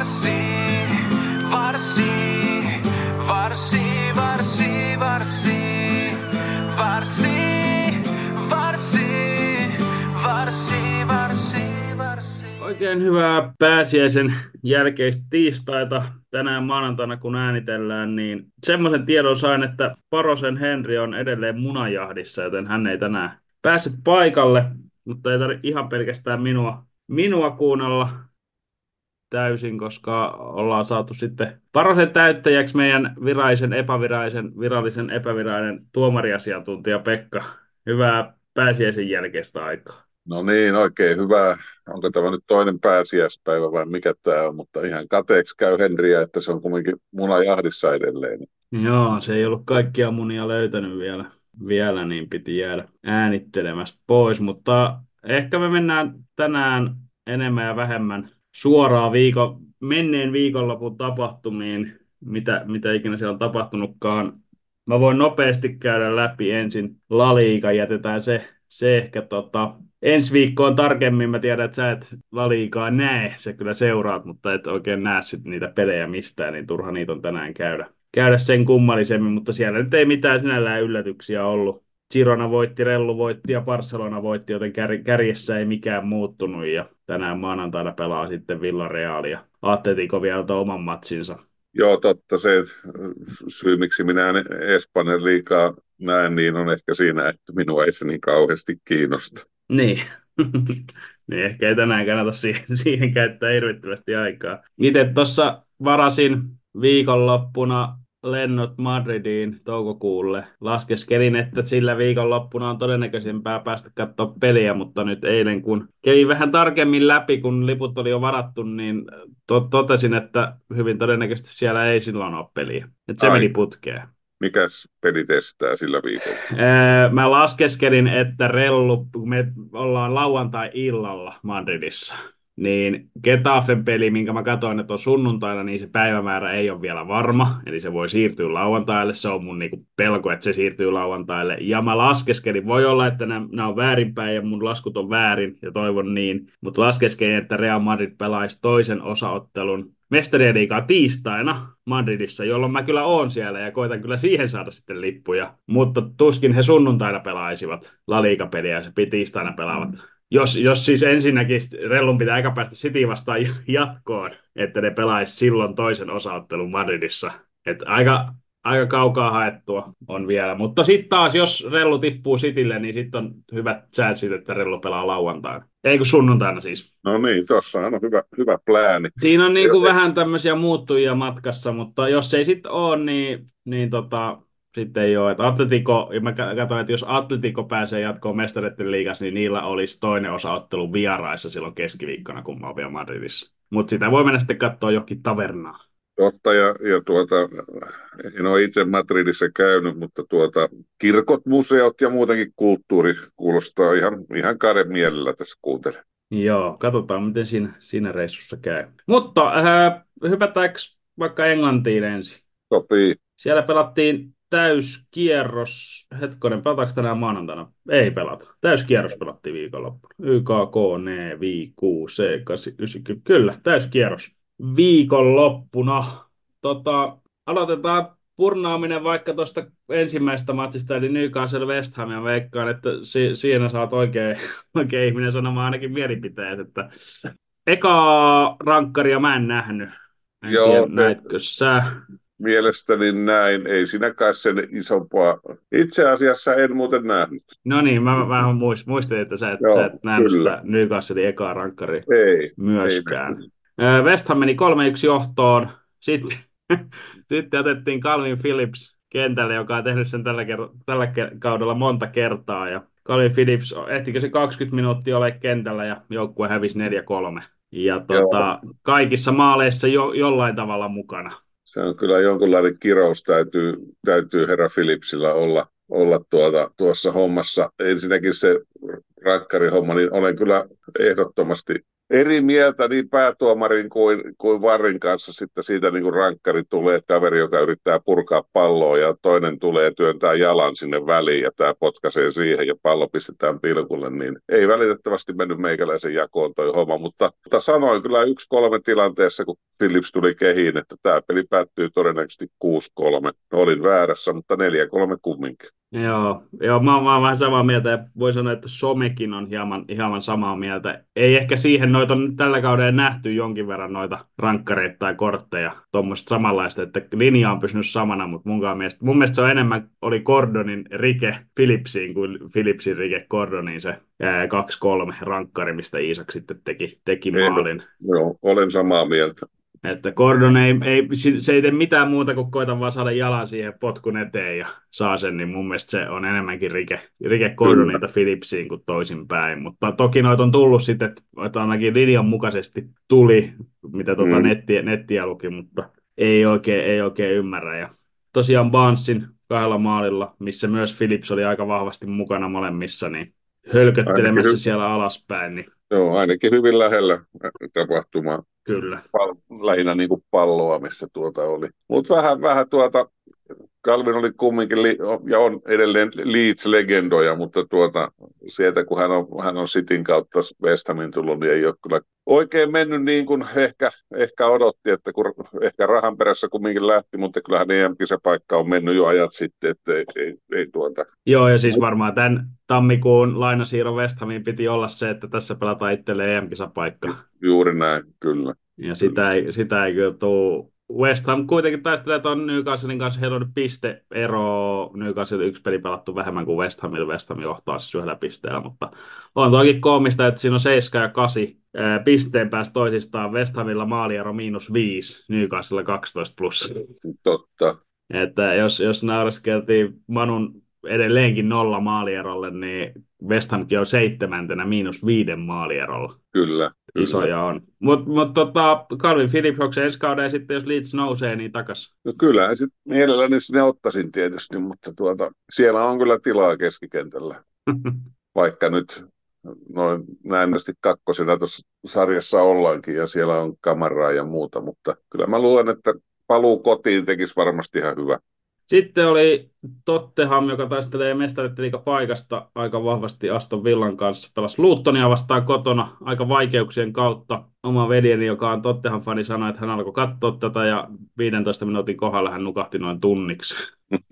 Oikein hyvää pääsiäisen jälkeistä tiistaita tänään maanantaina, kun äänitellään, niin semmoisen tiedon sain, että Parosen Henri on edelleen munajahdissa, joten hän ei tänään päässyt paikalle, mutta ei tarvitse ihan pelkästään minua kuunnella täysin, koska ollaan saatu sitten Parosen täyttäjäksi meidän virallisen epävirallinen tuomariasiantuntija Pekka. Hyvää pääsiäisen jälkeistä aikaa. No niin, oikein hyvä. Onko tämä nyt toinen pääsiäispäivä vai mikä tämä on, mutta ihan kateeksi käy Henriä, että se on kumminkin munajahdissa edelleen. Joo, se ei ollut kaikkia munia löytänyt vielä niin piti jäädä äänittelemästä pois, mutta ehkä me mennään tänään enemmän ja vähemmän suoraan menneen viikonlopun tapahtumiin, mitä ikinä siellä on tapahtunutkaan. Mä voin nopeasti käydä läpi ensin La Liga, jätetään se ehkä ensi viikkoon tarkemmin. Mä tiedän, että sä et La Ligaa näe, sä kyllä seuraat, mutta et oikein näe sit niitä pelejä mistään, niin turha niitä on tänään käydä sen kummallisemmin, mutta siellä nyt ei mitään sinällään yllätyksiä ollut. Girona voitti, Rellu voitti ja Barcelona voitti, joten kärjessä ei mikään muuttunut, ja tänään maanantaina pelaa sitten Villarreal ja Atletico vielä oman matsinsa. Joo, totta. Se syy, miksi minä Espanjan liigaa näen, niin on ehkä siinä, että minua ei se niin kauheasti kiinnosta. Niin. Niin ehkä ei tänään kannata siihen käyttää hirvittävästi aikaa. Itse tuossa varasin viikonloppuna lennot Madridiin toukokuulle. Laskeskelin, että sillä viikonloppuna on todennäköisempää päästä katsoa peliä, mutta nyt eilen kun kävin vähän tarkemmin läpi, kun liput oli jo varattu, niin totesin, että hyvin todennäköisesti siellä ei silloin ole peliä. Että se meni putkeen. Mikäs peli testää sillä viikolla? Mä laskeskelin, että kun me ollaan lauantai-illalla Madridissa, niin Getafen peli, minkä mä katsoin, että on sunnuntaina, niin se päivämäärä ei ole vielä varma, eli se voi siirtyä lauantaille, se on mun niinku pelko, että se siirtyy lauantaille, ja mä laskeskelin, voi olla, että nämä on väärinpäin ja mun laskut on väärin, ja toivon niin, mutta laskeskelin, että Real Madrid pelaisi toisen osaottelun Mestarien liigaa tiistaina Madridissa, jolloin mä kyllä oon siellä ja koitan kyllä siihen saada sitten lippuja, mutta tuskin he sunnuntaina pelaisivat La Liga-peliä ja se tiistaina pelaavat. Jos siis ensinnäkin Rellun pitää aika päästä City vastaan jatkoon, että ne pelaisi silloin toisen osaottelun Madridissa. Että aika kaukaa haettua on vielä. Mutta sitten taas, jos Rellu tippuu Citylle, niin sitten on hyvät chanssit, että Rellu pelaa lauantaina. Ei kun sunnuntaina siis. No niin, tuossa on hyvä plääni. Siinä on niinku vähän tämmöisiä muuttujia matkassa, mutta jos ei sitten ole, niin sitten ei ole. Että Atletico, ja mä katsoin, että jos Atletico pääsee jatkoon Mestareiden liigassa, niin niillä olisi toinen osaottelu vieraissa silloin keskiviikkona, kun mä oon vielä Madridissa. Mutta sitä voi mennä sitten katsoa johonkin tavernaan. Totta, ja en ole itse Madridissa käynyt, mutta kirkot, museot ja muutenkin kulttuuri kuulostaa ihan käden mielellä tässä kuuntelen. Joo, katsotaan miten siinä reissussa käy. Mutta hypätäänkö vaikka Englantiin ensin? Sopii. Siellä pelattiin täyskierros. Hetkonen, pelataanko tänään maanantaina? Ei pelata. Täyskierros pelattiin viikonloppuna. YKK, NE, VQ, C, 8, 9, kyllä, täyskierros. Viikonloppuna. Aloitetaan purnaaminen vaikka tuosta ensimmäisestä matsista, eli Newcastle West Ham, ja veikkaan, että siinä saat oikein ihminen sanomaan ainakin mielipiteet, että ekaa rankkaria mä en nähnyt. En tiedä, näitkö sä? Mielestäni näin. Ei sinäkään sen isompaa. Itse asiassa en muuten nähnyt. No niin, mä vähän muistin, että sä et nähnyt sitä Newcastlein ekaa rankkaria myöskään. West Ham meni 3-1 johtoon. Sitten otettiin Calvin Phillips kentälle, joka on tehnyt sen tällä kaudella monta kertaa. Ja Calvin Phillips, ehtikö se 20 minuuttia ole kentällä ja joukkue hävisi 4-3. Ja kaikissa maaleissa jollain tavalla mukana. Se on kyllä jonkunlainen kirous täytyy herra Phillipsillä olla tuossa hommassa. Ensinnäkin se rakkarihomma, niin olen kyllä ehdottomasti eri mieltä niin päätuomarin kuin VARin kanssa sitten siitä niin kuin rankkari tulee, kaveri, joka yrittää purkaa palloa ja toinen tulee työntää jalan sinne väliin ja tämä potkaisee siihen ja pallo pistetään pilkulle, niin ei valitettavasti mennyt meikäläisen jakoon toi homma, mutta sanoin kyllä 1-3 tilanteessa, kun Phillips tuli kehiin, että tämä peli päättyy todennäköisesti 6-3. Olin väärässä, mutta 4-3 kumminkin. Joo, mä oon vähän samaa mieltä ja voi sanoa, että somekin on hieman samaa mieltä. Ei ehkä siihen noita on tällä kaudella nähty jonkin verran noita rankkareita tai kortteja, tuommoista samanlaista, että linja on pysynyt samana, mutta mun mielestä se on enemmän oli Gordonin rike Phillipsiin kuin Phillipsin rike Gordoniin se 2-3 rankkari, mistä Iisak sitten teki maalin. Joo, olen samaa mieltä. Että Gordon se ei tee mitään muuta kuin koita vaan saada jalan siihen potkun eteen ja saa sen, niin mun mielestä se on enemmänkin rike Kyllä. Gordonilta Phillipsiin kuin toisinpäin. Mutta toki noita on tullut sitten, että ainakin linjan mukaisesti tuli, mitä Mm. nettiä luki, mutta ei oikein ymmärrä. Ja tosiaan Barnesin 2 maalilla, missä myös Phillips oli aika vahvasti mukana molemmissa, niin Ainakin, hölköttelemässä siellä alaspäin, niin joo, ainakin hyvin lähellä tapahtumaa. kyllä. Lähinnä niin kuin palloa, missä tuota oli. Mutta vähän Calvin oli kumminkin, ja on edelleen Leeds-legendoja, mutta sieltä kun hän on Cityn kautta West Hamin tullut, niin ei ole kyllä oikein mennyt niin kuin ehkä odotti, että kun ehkä rahan perässä kumminkin lähti, mutta kyllähän EM-kisapaikka on mennyt jo ajat sitten, että ei Joo, ja siis varmaan tämän tammikuun lainasiirron West Hamiin piti olla se, että tässä pelataan itselleen EM-kisapaikka. juuri näin, kyllä. Ja sitä ei kyllä tule. West Ham kuitenkin taistelee tuon Newcastlein kanssa, heillä on pisteero. Newcastle 1 peli pelattu vähemmän kuin West Hamilla. West Ham johtaa siis 1 pisteellä, mutta on toki koomista, että siinä on 7 ja 8 pisteen päästä toisistaan. West Hamilla maaliero -5, Newcastle 12 plus. Totta, Että jos naureskeltiin Manun edelleenkin 0 maalierolle, niin West Hamkin on 7. -5 maalierolla. kyllä, kyllä. Isoja on. Mutta Calvin Phillips, onko se ensi kauden ja sitten jos Leeds nousee, niin takas? No kyllähän sitten mielelläni sinne ottaisin tietysti, mutta siellä on kyllä tilaa keskikentällä, vaikka nyt noin näennästi kakkosena tuossa sarjassa ollaankin ja siellä on kamaraa ja muuta, mutta kyllä mä luulen, että paluu kotiin tekisi varmasti ihan hyvä. Sitten oli Tottenham, joka taistelee mestariliigapaikasta aika vahvasti Aston Villan kanssa. Pelasi Lutonia vastaan kotona aika vaikeuksien kautta. Oma veljeni, joka on Tottenham-fani, sanoi, että hän alkoi katsoa tätä ja 15 minuutin kohdalla hän nukahti noin tunniksi.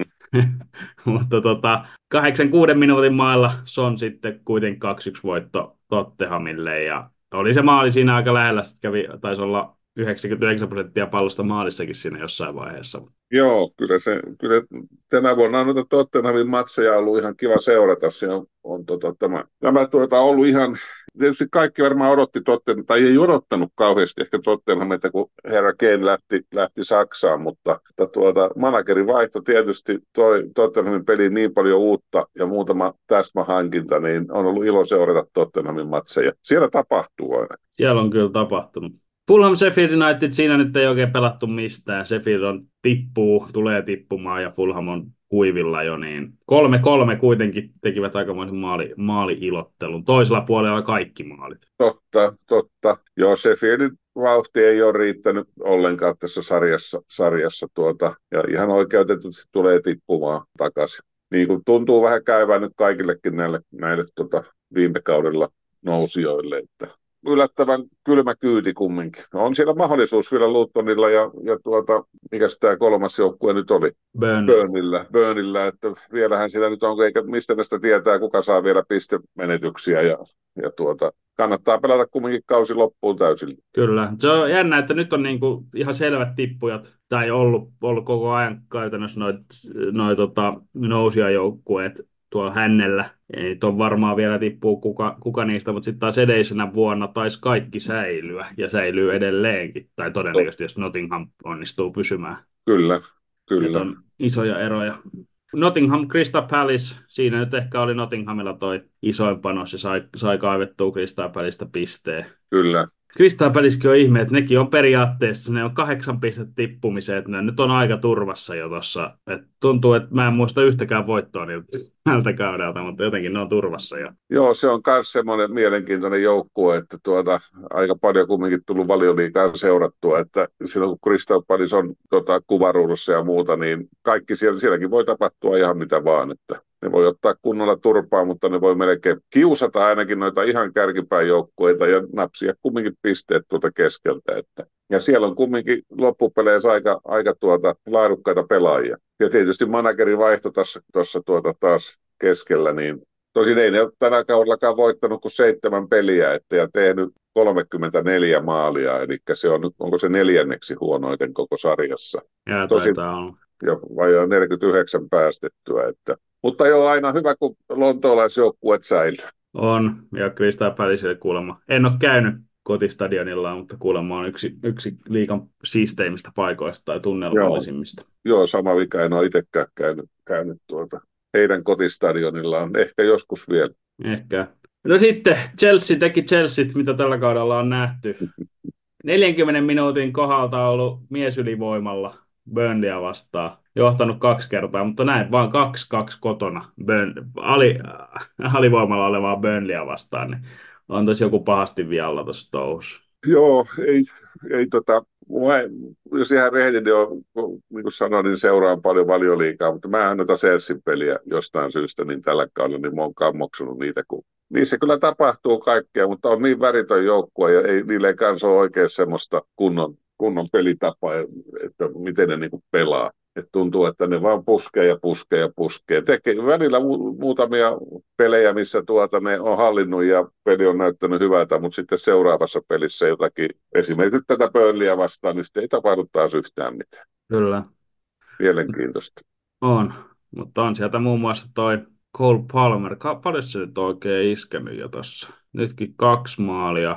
Mutta 86 minuutin mailla Son sitten kuitenkin 2-1 voitto Tottenhamille ja oli se maali siinä aika lähellä. Sitten taisi olla 99% pallosta maalissakin siinä jossain vaiheessa. Joo, kyllä tänä vuonna on noita Tottenhamin matseja ollut ihan kiva seurata. Se on tämä ollut ihan, tietysti kaikki varmaan odotti tai ei odottanut kauheasti ehkä Tottenhamilta, kun herra Kane lähti Saksaan, mutta managerin vaihto tietysti toi Tottenhamin peliin niin paljon uutta ja muutama täsmähankinta, niin on ollut ilo seurata Tottenhamin matseja. Siellä tapahtuu aina. Siellä on kyllä tapahtunut. Fulham Sheffield United, siinä nyt ei oikein pelattu mistään. Sheffield tulee tippumaan ja Fulham on huivilla jo, niin 3-3 kuitenkin tekivät aikamoisen maali-ilottelun. Toisella puolella kaikki maalit. Totta. Joo, Sheffieldin vauhti ei ole riittänyt ollenkaan tässä sarjassa ja ihan oikeutetusti tulee tippumaan takaisin. Niin kuin tuntuu vähän käyvän nyt kaikillekin näille viime kaudella nousijoille, että yllättävän kylmä kyyti kumminkin. On siellä mahdollisuus vielä Lutonilla ja mikäs tämä kolmas joukkue nyt oli? Burnilla, että vielähän siellä nyt on, eikä mistä näistä tietää, kuka saa vielä pistemenetyksiä ja kannattaa pelata kumminkin kausi loppuun täysin. Kyllä, se on jännä, että nyt on niinku ihan selvät tippujat, tai ollut koko ajan käytännössä nousijajoukkueet tuolla hännellä. Ei on varmaan vielä tippuu kuka niistä, mutta sitten taas edellisenä vuonna taisi kaikki säilyä ja säilyy edelleenkin. Tai todennäköisesti, jos Nottingham onnistuu pysymään. Kyllä. Että on isoja eroja. Nottingham Crystal Palace, siinä nyt ehkä oli Nottinghamilla toi isoin panos ja sai kaivettua Crystal Palacesta pisteen. Kyllä. Crystal Palacekin on ihme, että nekin on periaatteessa, ne on 8 pistettä tippumiseen, että ne nyt on aika turvassa jo tossa. Et tuntuu, että mä en muista yhtäkään voittoa niiltä tältä kaudelta, mutta jotenkin ne on turvassa jo. Joo, se on myös semmoinen mielenkiintoinen joukkue, että aika paljon kumminkin tullut Valioliigaan seurattua, että silloin kun Crystal Palace on kuvaruudussa ja muuta, niin kaikki sielläkin voi tapahtua ihan mitä vaan, että ne voi ottaa kunnolla turpaa, mutta ne voi melkein kiusata ainakin noita ihan kärkipään joukkueita ja napsia kumminkin pisteet tuolta keskeltä. Ja siellä on kumminkin loppupeleissä aika laadukkaita pelaajia. Ja tietysti managerin vaihto tuossa taas keskellä, niin tosin ei ne ole tänä kaudellakaan voittanut kuin 7 peliä ja tehnyt 34 maalia, eli se on nyt, onko se 4. huonoiten koko sarjassa. Ja Tosin taitaa olla. ja vajaa 49 päästettyä, mutta joo, aina hyvä, kun lontoolaisjoukkueet säilyy. On, ja Crystal Palacelle kuulemma. En ole käynyt kotistadionilla, mutta kuulemma on yksi liigan siisteimmistä paikoista tai Joo, tunnelmallisimmista. joo, sama vika, en ole itsekään käynyt heidän kotistadionillaan, ehkä joskus vielä. Ehkä. No sitten Chelsea teki Chelsea, mitä tällä kaudella on nähty. 40 minuutin kohdalta ollut miesylivoimalla Burnleyä vastaan. Johtanut 2 kertaa, mutta näin vaan 2-2 kotona alivoimalla olevaa Burnleyä vastaan. Niin on tosi joku pahasti vialla tuossa touhussa. Joo, ei jos ihan rehellinen on, niin kuin sanoin, niin seuraan paljon Valioliigaa, mutta mä en noita Chelsean peliä jostain syystä, niin tällä kaudella niin mä oon kammoksunut niitä, kun niissä kyllä tapahtuu kaikkea, mutta on niin väritön joukkue ja niille ei kanssa ole oikein semmoista kunnon pelitapaa, että miten ne niin kuin pelaa. Et tuntuu, että ne vaan puskee ja puskee ja puskee. Tekee välillä muutamia pelejä, missä ne on hallinnut ja peli on näyttänyt hyvältä, mutta sitten seuraavassa pelissä jotakin, esimerkiksi tätä Burnleyä vastaan, niin sitten ei tapahdu taas yhtään mitään. Kyllä. Mielenkiintoista. On, mutta on sieltä muun muassa toi Cole Palmer. Paljon se nyt on oikein iskenyt jo tossa. Nytkin 2 maalia.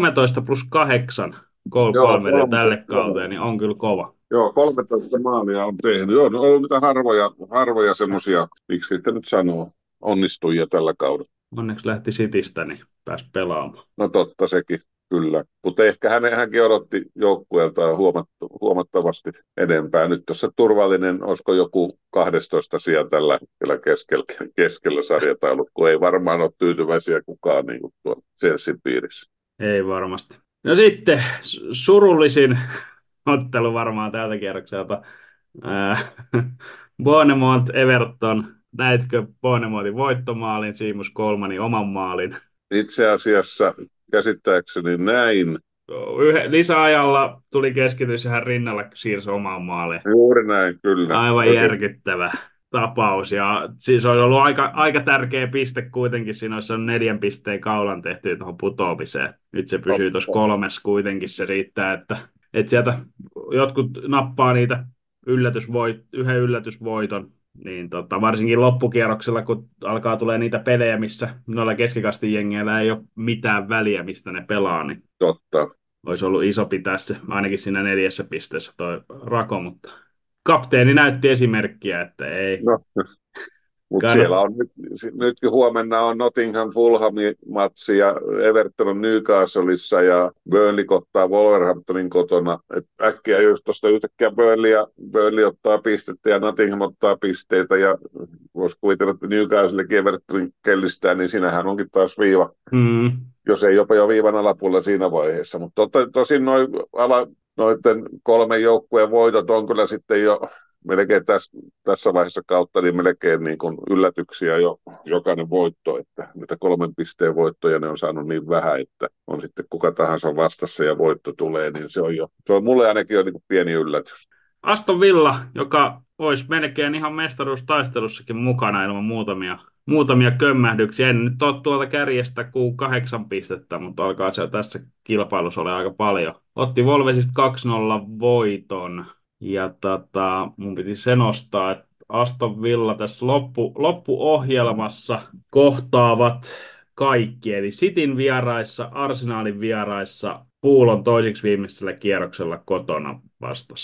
13+8 Cole Joo, Palmeria tälle kauteen, niin on kyllä kova. Joo, 13 maalia on tehnyt. Joo, on ollut mitä harvoja semmoisia, miksi sitten nyt sanoo, onnistujia tällä kaudella. Onneksi lähti Citystä, niin pääsi pelaamaan. No totta sekin, kyllä. Mutta ehkä hänkin odotti joukkueeltaan huomattavasti enempää. Nyt tuossa turvallinen, olisiko joku 12 sijaa tällä hetkellä keskellä sarjataulukko. Ei varmaan ole tyytyväisiä kukaan niin kuin tuon Chelsean piirissä. Ei varmasti. No sitten surullisin ottelu varmaan tältä kierrokselta. Bournemouth Everton. Näitkö Bournemouthin voittomaalin, Seamus Colemanin oman maalin? Itse asiassa käsittääkseni näin. Lisäajalla tuli keskitys ja hän rinnalla siirsi omaan maaliin. Juuri näin, kyllä. Aivan järkyttävä tapaus. Ja siis on ollut aika tärkeä piste kuitenkin. Siinä olisi 4 pisteen kaulan tehty tuohon putoamiseen. Nyt se pysyy tuossa 3 kuitenkin. Se riittää, että sieltä jotkut nappaa niitä yhden yllätysvoiton. Niin varsinkin loppukierroksella, kun alkaa tulee niitä pelejä, missä noilla keskikastin jengeillä ei ole mitään väliä, mistä ne pelaa, niin Totta. olisi ollut iso pitää se ainakin siinä 4 pisteessä toi rako, mutta kapteeni näytti esimerkkiä, että ei. No, mutta siellä on nytkin huomenna on Nottingham Fulham-matsi ja Everton on Newcastleissa ja Burnley ottaa Wolverhamptonin kotona. Et äkkiä just tuosta yhtäkkiä Burnley ottaa pistettä ja Nottingham ottaa pisteitä ja voisi kuvitella, että Newcastlekin Evertonin kellistää, niin siinähän onkin taas viiva. Jos ei jopa jo viivan alapuolella siinä vaiheessa. Mutta tosin noiden 3 joukkueen voitot on kyllä sitten jo melkein tässä vaiheessa kautta niin melkein niin kuin yllätyksiä jo jokainen voitto, että niitä 3 pisteen voittoja ne on saanut niin vähän, että on sitten kuka tahansa vastassa ja voitto tulee, niin se on mulle ainakin jo niin kuin pieni yllätys. Aston Villa, joka olisi melkein ihan mestaruustaistelussakin mukana ilman muutamia kömmähdyksiä. En nyt ole tuolta kärjestä kuin 8 pistettä, mutta alkaa se tässä kilpailussa olla aika paljon. Otti Wolvesista 2-0 voiton. Ja mun piti se nostaa, että Aston Villa tässä loppuohjelmassa kohtaavat kaikki. Eli Cityn vieraissa, Arsenalin vieraissa, Pool on toiseksi viimeisellä kierroksella kotona vastassa.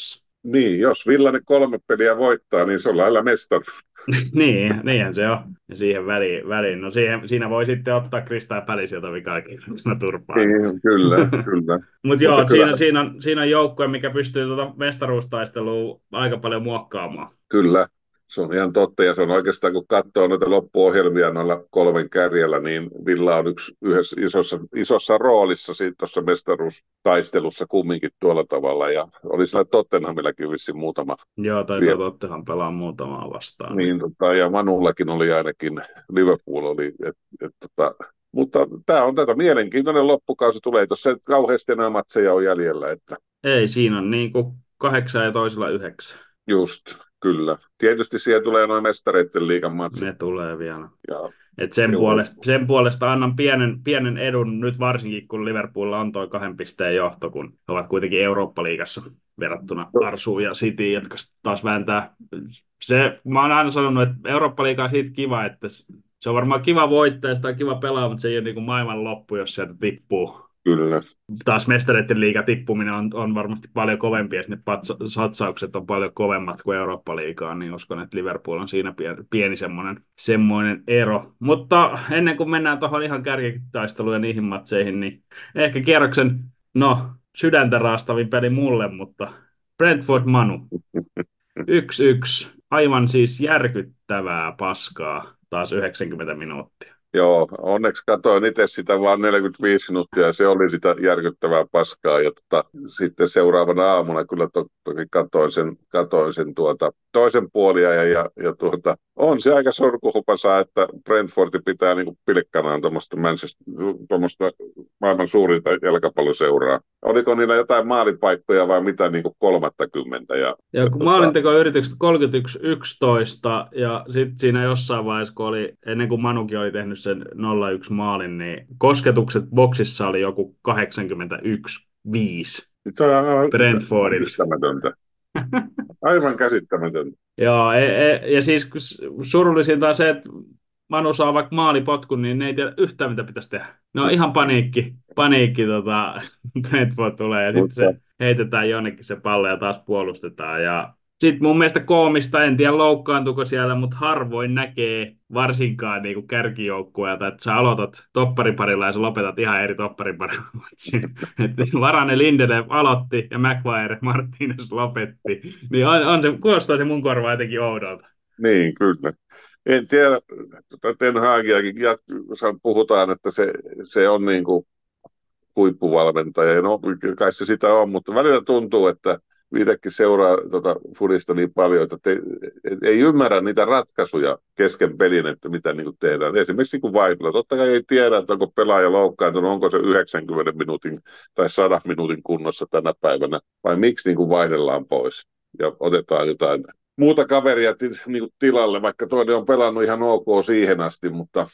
Niin, jos Villa ne 3 peliä voittaa, niin se on lailla mestari. Niin, niinhän se on. Ja siihen väliin. No siinä voi sitten ottaa Crystal Palaceilta vikakirjoittuna turpaan. Niin, kyllä, kyllä. Mutta Mutta joo, kyllä, siinä on joukkue, mikä pystyy tuota mestaruustaistelua aika paljon muokkaamaan. kyllä, se on ihan totta. Ja se on oikeastaan, kun katsoo noita loppuohjelmia noilla 3 kärjellä, niin Villa on yhdessä isossa roolissa tuossa mestaruustaistelussa kumminkin tuolla tavalla. Ja oli siellä Tottenhamillakin vissiin muutama Joo, taitaa vielä. Tottenham pelaa muutamaa vastaan. Niin. Niin, ja Manullakin oli ainakin, Liverpool oli, mutta tämä on tätä mielenkiintoinen loppukausi tulee, jos se kauheasti enää matseja on jäljellä, että Ei, siinä on niin kuin 8 ja toisella 9. just, kyllä. Tietysti siihen tulee noin mestareiden liigan matsit, Ne tulee vielä. ja Et sen se puolesta, sen puolesta annan pienen edun nyt varsinkin, kun Liverpoolilla on tuo 2 pisteen johto, kun he ovat kuitenkin Eurooppa-liigassa verrattuna Arsuun ja Cityin, jotka taas vääntää. Mä oon aina sanonut, että Eurooppa-liiga on siitä kiva, että se on varmaan kiva voittaa ja sitä on kiva pelaa, mutta se ei ole niin kuin maailman loppu, jos sieltä tippuu. kyllä, Taas mestareiden liiga tippuminen on varmasti paljon kovempi ja ne satsaukset on paljon kovemmat kuin Eurooppa-liigaan, niin uskon, että Liverpool on siinä pieni semmoinen ero. Mutta ennen kuin mennään tuohon ihan kärkitaisteluun ja niihin matseihin, niin ehkä kierroksen, no, sydäntä raastavin peli mulle, mutta Brentford Manu 1-1, aivan siis järkyttävää paskaa taas 90 minuuttia. joo, onneksi katsoin itse sitä vaan 45 minuuttia ja se oli sitä järkyttävää paskaa. Ja sitten seuraavana aamuna kyllä toki katoin sen toisen puolia on se aika sorkuhupasaa, että Brentford pitää niinku pilkkanaan tuommoista maailman suurinta jalkapalloseuraa. Oliko niillä jotain maalipaikkoja vai mitä niinku 30? Ja kun maalintekoyritykset 31-11 ja sitten siinä jossain vaiheessa, kun ennen kuin Manukin oli tehnyt sen 0-1 maalin, niin kosketukset boksissa oli joku 81-5 Se on aivan Brentfordilla. käsittämätöntä. Aivan käsittämätöntä. Joo, ja siis surullisinta on se, että Manu saa vaikka maalipotkun, niin ne ei tiedä yhtään, mitä pitäisi tehdä. No ihan paniikki Brentford tulee ja sitten Mutta se heitetään jonnekin se pallo ja taas puolustetaan. Ja sitten mun mielestä koomista, en tiedä loukkaantuko siellä, mutta harvoin näkee varsinkaan niinku kärkijoukkueelta, että sä aloitat toppariparilla ja sä lopetat ihan eri toppariparilla. Varane Lindelöf aloitti ja Maguire Martinez lopetti. Niin kuulostaa se mun korvaa jotenkin oudolta. niin, kyllä. En tiedä, Ten Hagiakin puhutaan, että se on niin kuin huippuvalmentaja. Ja no, kai se sitä on, mutta välillä tuntuu, että itsekin seuraa Fudista niin paljon, että ei ymmärrä niitä ratkaisuja kesken pelin, että mitä niin kuin tehdään. Esimerkiksi niin kuin vaihdella. Totta kai ei tiedä, että onko pelaaja loukkaantunut, onko se 90 minuutin tai 100 minuutin kunnossa tänä päivänä, vai miksi niin kuin vaihdellaan pois ja otetaan jotain muuta kaveria niin kuin tilalle, vaikka toinen on pelannut ihan ok siihen asti, mutta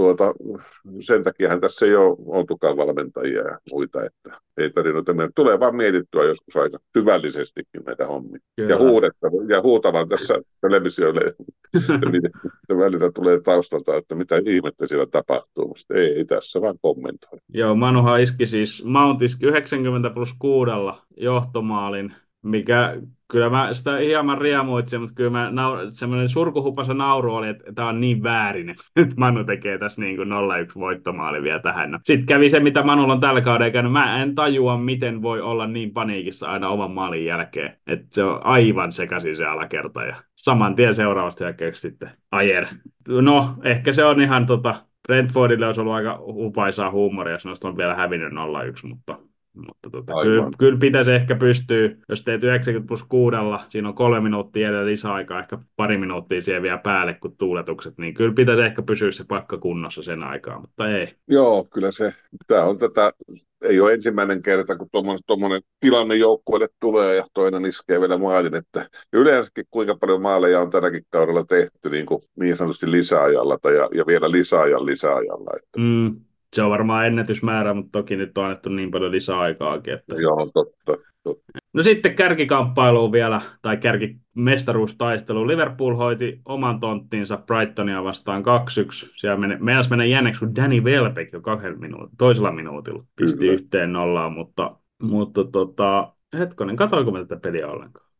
sen takiahan tässä ei ole oltukaan valmentajia ja muita, että ei tarvinnut mennä. Tulee vaan mietittyä joskus aika syvällisestikin näitä hommia. Ja huutavan tässä televisiolle, että välillä tulee taustalta, että mitä ihmettä siellä tapahtuu, mutta ei tässä vaan kommentoi. Joo, Manuhan iski siis, Mount iski 90+6 johtomaalin, mikä kyllä mä sitä hieman riemuitsin, mutta kyllä semmoinen surkuhupasa nauru oli, että tämä on niin väärin, että Manu tekee tässä niin kuin 0-1 voittomaali vielä tähän. No. Sitten kävi se, mitä Manulla on tällä kaudella käynyt. Mä en tajua, miten voi olla niin paniikissa aina oman maalin jälkeen. Että se on aivan sekaisin se alakerta ja saman tien seuraavasta jälkeen sitten Ajer. No, ehkä se on ihan Brentfordille olisi ollut aika hupaisaa huumoria, jos ne olisi vielä hävinnyt 0-1, mutta kyllä pitäisi ehkä pystyä, jos teet 90+6, siinä on 3 minuuttia jäljellä lisäaikaa, ehkä pari minuuttia siihen vielä päälle, kun tuuletukset, niin kyllä pitäisi ehkä pysyä se paikka kunnossa sen aikaa, mutta ei. Joo, kyllä tämä on ei ole ensimmäinen kerta, kun tuommoinen tilanne joukkueelle tulee ja toinen iskee vielä maalin, että yleensäkin kuinka paljon maaleja on tälläkin kaudella tehty niin sanotusti lisäajalla ja vielä lisäajalla. Että. Se on varmaan ennätysmäärä, mutta toki nyt on annettu niin paljon lisäaikaakin. Että. Joo, totta. No sitten kärkikamppailuun vielä, tai kärkimestaruustaisteluun. Liverpool hoiti oman tonttinsa Brightonia vastaan 2-1. Siellä meinasi mennä jänneksi, kun Danny Welbeck jo toisella minuutilla pisti 1-0, mutta hetkonen, katoinko mä tätä peliä ollenkaan?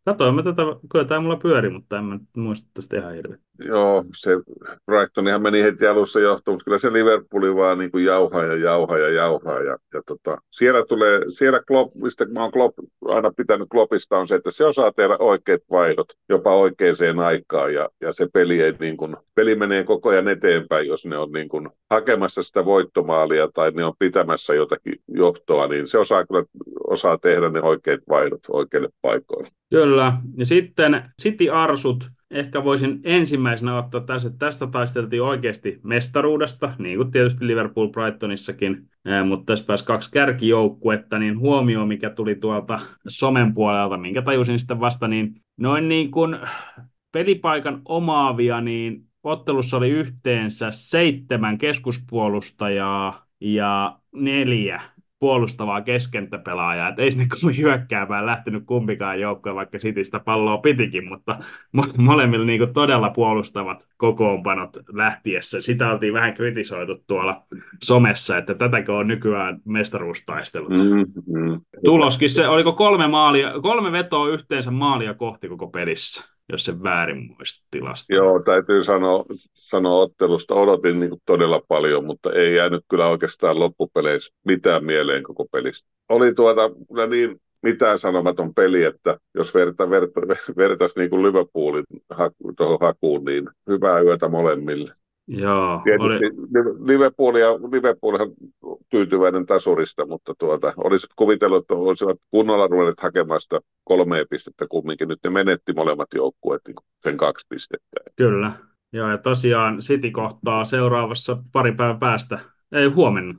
Katoin mä tätä, kyllä tämä mulla pyöri, mutta en mä nyt muista tästä ihan hirveästi. Joo, se Brightonihan meni heti alussa johtoon, mutta kyllä se Liverpooli vaan niin kuin jauhaa ja jauhaa ja jauhaa. Siellä tulee, siellä Klopp, mistä mä oon aina pitänyt Kloppista, on se, että se osaa tehdä oikeat vaihdot jopa oikeaan aikaan ja se peli ei niin kuin, peli menee koko ajan eteenpäin, jos ne on niin kuin hakemassa sitä voittomaalia tai ne on pitämässä jotakin johtoa, niin se osaa tehdä ne oikeat vaihdot oikeille paikoille. Kyllä, ja sitten City Arsut, ehkä voisin ensimmäisenä ottaa tässä, että tästä taisteltiin oikeasti mestaruudesta, niin kuin tietysti Liverpool Brightonissakin, mutta tässä pääsi kaksi kärkijoukkuetta, niin huomio, mikä tuli tuolta somen puolelta, minkä tajusin sitten vasta, niin noin niin kuin pelipaikan omaavia, niin ottelussa oli yhteensä 7 keskuspuolustajaa ja 4 puolustavaa keskenttäpelaajaa. Et ei sinne kovin hyökkäämään lähtenyt kumpikaan joukkue, vaikka Citystä palloa pitikin, mutta molemmilla niinku todella puolustavat kokoonpanot lähtiessä. Sitä oltiin vähän kritisoitu tuolla somessa, että tätäkö on nykyään mestaruustaistelut. Tuloskin se, oliko 3 vetoa yhteensä maalia kohti koko pelissä, jos se väärin muista tilastoa. Joo, täytyy sanoa ottelusta. Odotin niin kuin todella paljon, mutta ei jäänyt kyllä oikeastaan loppupeleissä mitään mieleen koko pelistä. Oli kyllä niin mitään sanomaton peli, että jos vertaisi niin kuin Liverpoolin tuohon hakuun, niin hyvää yötä molemmille. Joo, Tietysti Liverpoolhan tyytyväinen tasurista, mutta olisit kuvitellut, että olisivat kunnolla ruvenneet hakemaan sitä 3 pistettä kumminkin. Nyt ne menetti molemmat joukkueet niin sen 2 pistettä. Kyllä. Joo, ja tosiaan City kohtaa seuraavassa pari päivän päästä, ei huomenna,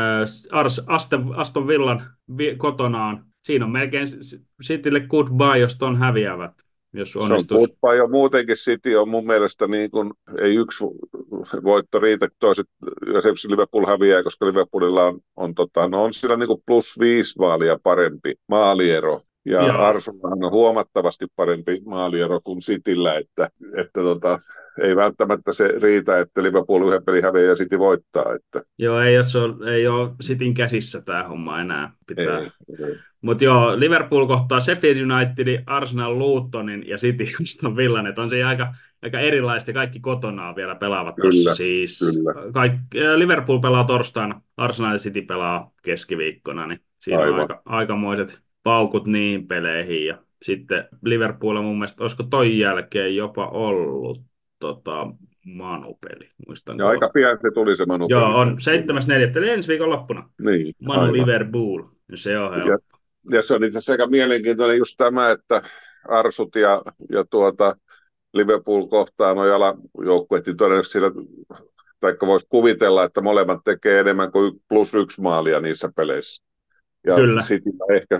Aston Villan kotonaan. Siinä on melkein Citylle goodbye, jos ton häviävät, jos onnistus. Se on goodbye jo muutenkin. City on mun mielestä niin kuin, ei yksi voitto riitä, toiset, jos esimerkiksi Liverpool häviää, koska Liverpoolilla on sillä niin kuin +5 maalia parempi maaliero. Ja Arsenalhan on huomattavasti parempi maaliero kuin Cityllä, että ei välttämättä se riitä, että Liverpool yhden pelin häviää ja City voittaa. Että. Joo, ei ole Cityn käsissä tämä homma enää. Pitää. Ei. Mutta joo, Liverpool kohtaa Sheffield Unitedin, Arsenal Lutonin ja City Aston Villan. On se aika erilaista. Kaikki kotonaan vielä pelaavat tuossa. Siis Liverpool pelaa torstaina, Arsenal ja City pelaa keskiviikkona. Niin siinä on aikamoiset paukut niihin peleihin. Ja sitten Liverpool mun mielestä, olisiko toi jälkeen jopa ollut Manu-peli. Ja aika pian se tuli se Manu-peli. Joo, on 7.4. eli ensi viikon loppuna. Niin, Manu Liverpool. Se on helppo. Ja se on itse asiassa aika mielenkiintoinen just tämä, että Arsut ja Liverpool kohtaa nuo jalajoukkueet, niin todennäköisesti siellä, taikka voisi kuvitella, että molemmat tekee enemmän kuin +1 maalia niissä peleissä. Ja Cityllä ehkä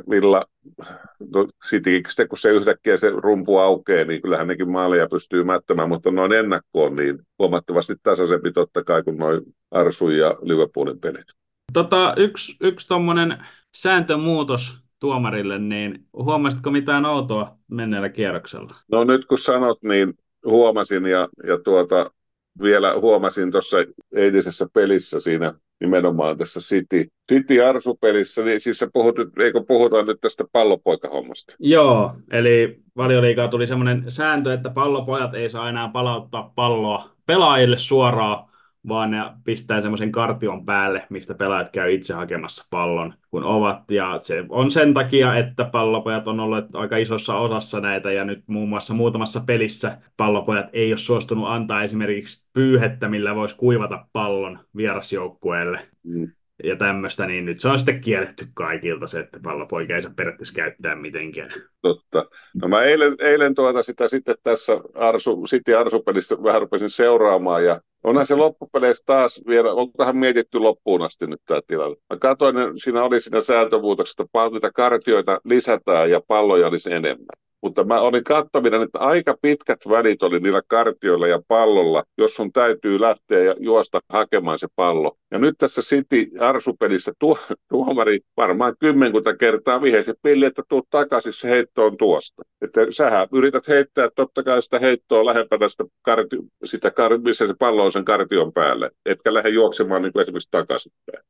City, kun se yhtäkkiä se rumpu aukeaa, niin kyllähän nekin maaleja pystyy mättämään, mutta noin ennakkoon niin huomattavasti tasaisempi totta kai kuin noin Arsun ja Liverpoolin pelit. Yksi tommonen sääntömuutos tuomarille, niin huomasitko mitään outoa menneellä kierroksella? No nyt kun sanot, niin huomasin ja vielä huomasin tuossa eilisessä pelissä siinä nimenomaan tässä City-Arsu-pelissä, niin siis eikö puhuta nyt tästä pallopoikahommasta? Joo, eli Valioliigaan tuli semmoinen sääntö, että pallopojat ei saa enää palauttaa palloa pelaajille suoraan, vaan ne pistää semmoisen kartion päälle, mistä pelaajat käy itse hakemassa pallon, kun ovat. Ja se on sen takia, että pallopojat on ollut aika isossa osassa näitä, ja nyt muun muassa muutamassa pelissä pallopojat ei ole suostunut antaa esimerkiksi pyyhettä, millä voisi kuivata pallon vierasjoukkueelle. Ja tämmöistä, niin nyt se on sitten kielletty kaikilta se, että pallopoika ei saa periaatteessa käyttää mitenkään. Totta. No mä eilen sitä sitten tässä City-Arsu-pelissä vähän rupesin seuraamaan, ja onhan se loppupeleissä taas vielä, onkohan mietitty loppuun asti nyt tämä tilanne. Mä katsoin, siinä oli siinä sääntömuutoksessa, että niitä kartioita lisätään ja palloja olisi enemmän. Mutta mä olin katsominen, että aika pitkät välit oli niillä kartioilla ja pallolla, jos sun täytyy lähteä ja juosta hakemaan se pallo. Ja nyt tässä City-Arsu-pelissä tuomari varmaan 10 kertaa vihesi pilli, että tuu takaisin, se heitto on tuosta. Että sähän yrität heittää totta kai sitä heittoa lähempänä missä se pallo on sen kartion päälle, etkä lähde juoksemaan niin kuin esimerkiksi takaisinpäin.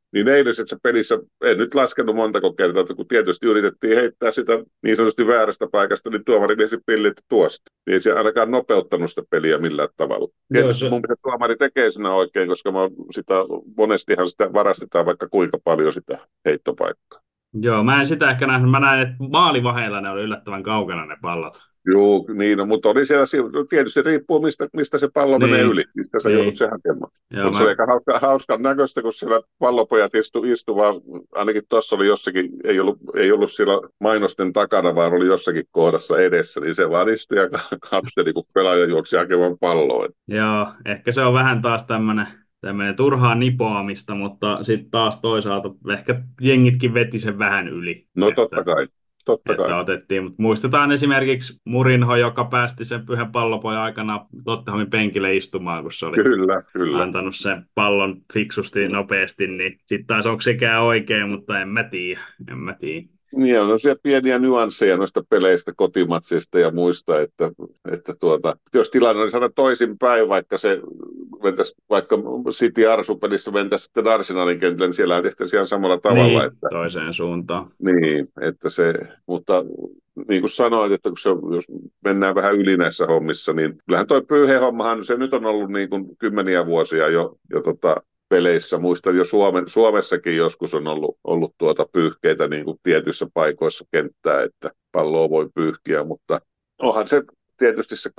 Niin eilisessä pelissä, en nyt laskenut montako kertaa, että kun tietysti yritettiin heittää sitä niin sanotusti väärästä paikasta, niin tuomari vesi pillit tuosta. Niin ei se ainakaan nopeuttanut sitä peliä millään tavalla. Joo, Tietysti mun mielestä tuomari tekee siinä oikein, koska sitä, monestihan sitä varastetaan vaikka kuinka paljon sitä heittopaikkaa. joo, mä en sitä ehkä nähnyt. Mä näin, että maalivaheilla ne oli yllättävän kaukana ne pallot. Joo, niin, no, mutta oli siellä, tietysti riippuu mistä se pallo menee yli, Niin, mistä sä joudut niin. sen hakemaan. Joo, Mutta se oli aika hauskan näköistä, kun siellä pallopojat istu vaan, ainakin tuossa oli jossakin, ei ollut siellä mainosten takana, vaan oli jossakin kohdassa edessä, niin se vaan istui ja katseli, kun pelaaja juoksi hakemaan palloa. joo, ehkä se on vähän taas tämmöinen turhaa nipoamista, mutta sitten taas toisaalta ehkä jengitkin veti sen vähän yli, No totta kai, totta kai. että otettiin. Mutta muistetaan esimerkiksi Murinho, joka päästi sen pyhän pallopojan aikana Tottenhamin penkille istumaan, kun se oli Kyllä, kyllä. antanut sen pallon fiksusti nopeasti, niin sitten taas onko sekään oikein, mutta en mä tiedä. Niin, on siellä pieniä nyansseja noista peleistä, kotimatsista ja muista, että jos tilanne oli saada toisinpäin, vaikka se mentäisi, vaikka City Arsenal-pelissä mentäisi sitten Arsenalin kentälle, niin siellä tehtäisiin ihan samalla tavalla, Niin, että toiseen suuntaan. niin, että se, mutta niin kuin sanoit, että kun jos mennään vähän yli näissä hommissa, niin kyllähän toi pyyhehommahan, se nyt on ollut niin kuin kymmeniä vuosia jo peleissä. Muistan jo Suomessakin joskus on ollut pyyhkeitä niin kuin tietyissä paikoissa kenttää, että palloa voi pyyhkiä, mutta onhan se tietysti se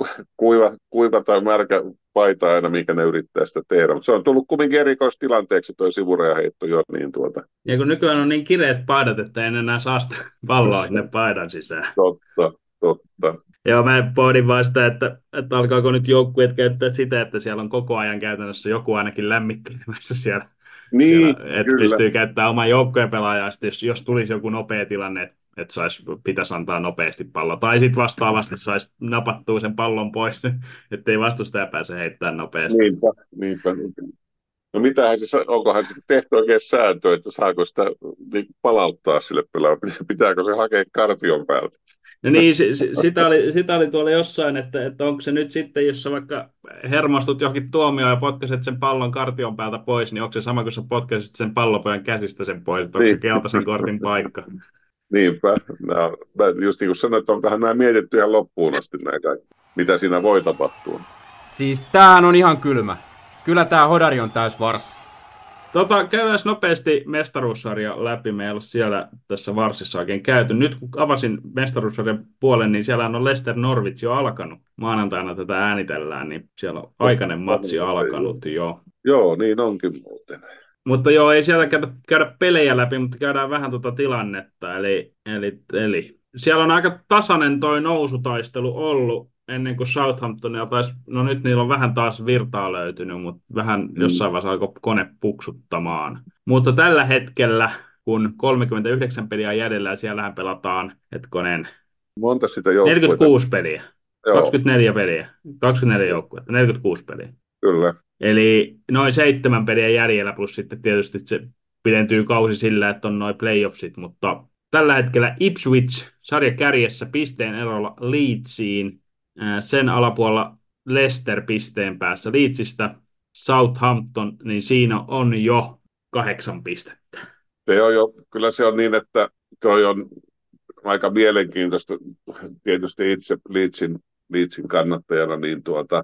kuiva tai märkä paita aina, minkä ne yrittää sitä tehdä. Mutta se on tullut kumminkin erikoistilanteeksi toi sivurajaheitto jo, niin Ja kun nykyään on niin kireet paidat, että en enää saa sitä palloa sinne paidan sisään. totta, totta. Joo, mä pohdin vaan sitä, että alkaako nyt joukkueet käyttää sitä, että siellä on koko ajan käytännössä joku ainakin lämmittelemässä siellä, Niin, että kyllä. pystyy käyttämään oman joukkueen pelaajaa, jos tulisi joku nopea tilanne, että pitäisi antaa nopeasti pallo. Tai sitten vastaavasti saisi napattua sen pallon pois, ettei vastustaja pääse heittämään nopeasti. Niinpä. No onkohan se tehty oikein sääntö, että saako sitä niin palauttaa sille pelaajalle? Pitääkö se hakea kartion päältä? No niin, sitä oli tuolla jossain, että onko se nyt sitten, jos sä vaikka hermostut johonkin tuomioon ja potkaset sen pallon kartion päältä pois, niin onko se sama kuin sä potkasit sen pallopojan käsistä sen pois, että onko se Niin, keltaisen kortin paikka? niinpä. Mä just niin kuin sanoin, että onkohan nämä mietitty ihan loppuun asti nämä kaikki, mitä siinä voi tapahtua. Siis tämähän on ihan kylmä. Kyllä tää Hodari on täys varssi. Käydään nopeasti mestaruussarja läpi. Me ei ole siellä tässä varsissa oikein käyty. Nyt kun avasin mestaruussarjan puolen, niin siellä on Leicester Norwich jo alkanut. Maanantaina tätä äänitellään, niin siellä on aikainen matsi alkanut jo. Joo, niin onkin muuten. Mutta joo, ei siellä käydä pelejä läpi, mutta käydään vähän tuota tilannetta. Eli siellä on aika tasainen toi nousutaistelu ollut ennen kuin Southamptonia taisi, no nyt niillä on vähän taas virtaa löytynyt, mutta vähän jossain vaiheessa alkoi kone puksuttamaan. Mutta tällä hetkellä, kun 39 peliä on jäljellä ja siellähän pelataan, hetkonen, Monta sitä joukkuetta? 46 peliä, Joo, 24 peliä, 24 joukkuetta, 46 peliä. kyllä. Eli noin 7 peliä jäljellä, plus sitten tietysti se pidentyy kausi sillä, että on noin playoffsit, mutta tällä hetkellä Ipswich sarja kärjessä pisteen erolla Leedsiin, sen alapuolella Leicester pisteen päässä Leedsistä, Southampton, niin siinä on jo 8 pistettä. Kyllä se on niin, että toi on aika mielenkiintoista. Tietysti itse Leedsin kannattajana, niin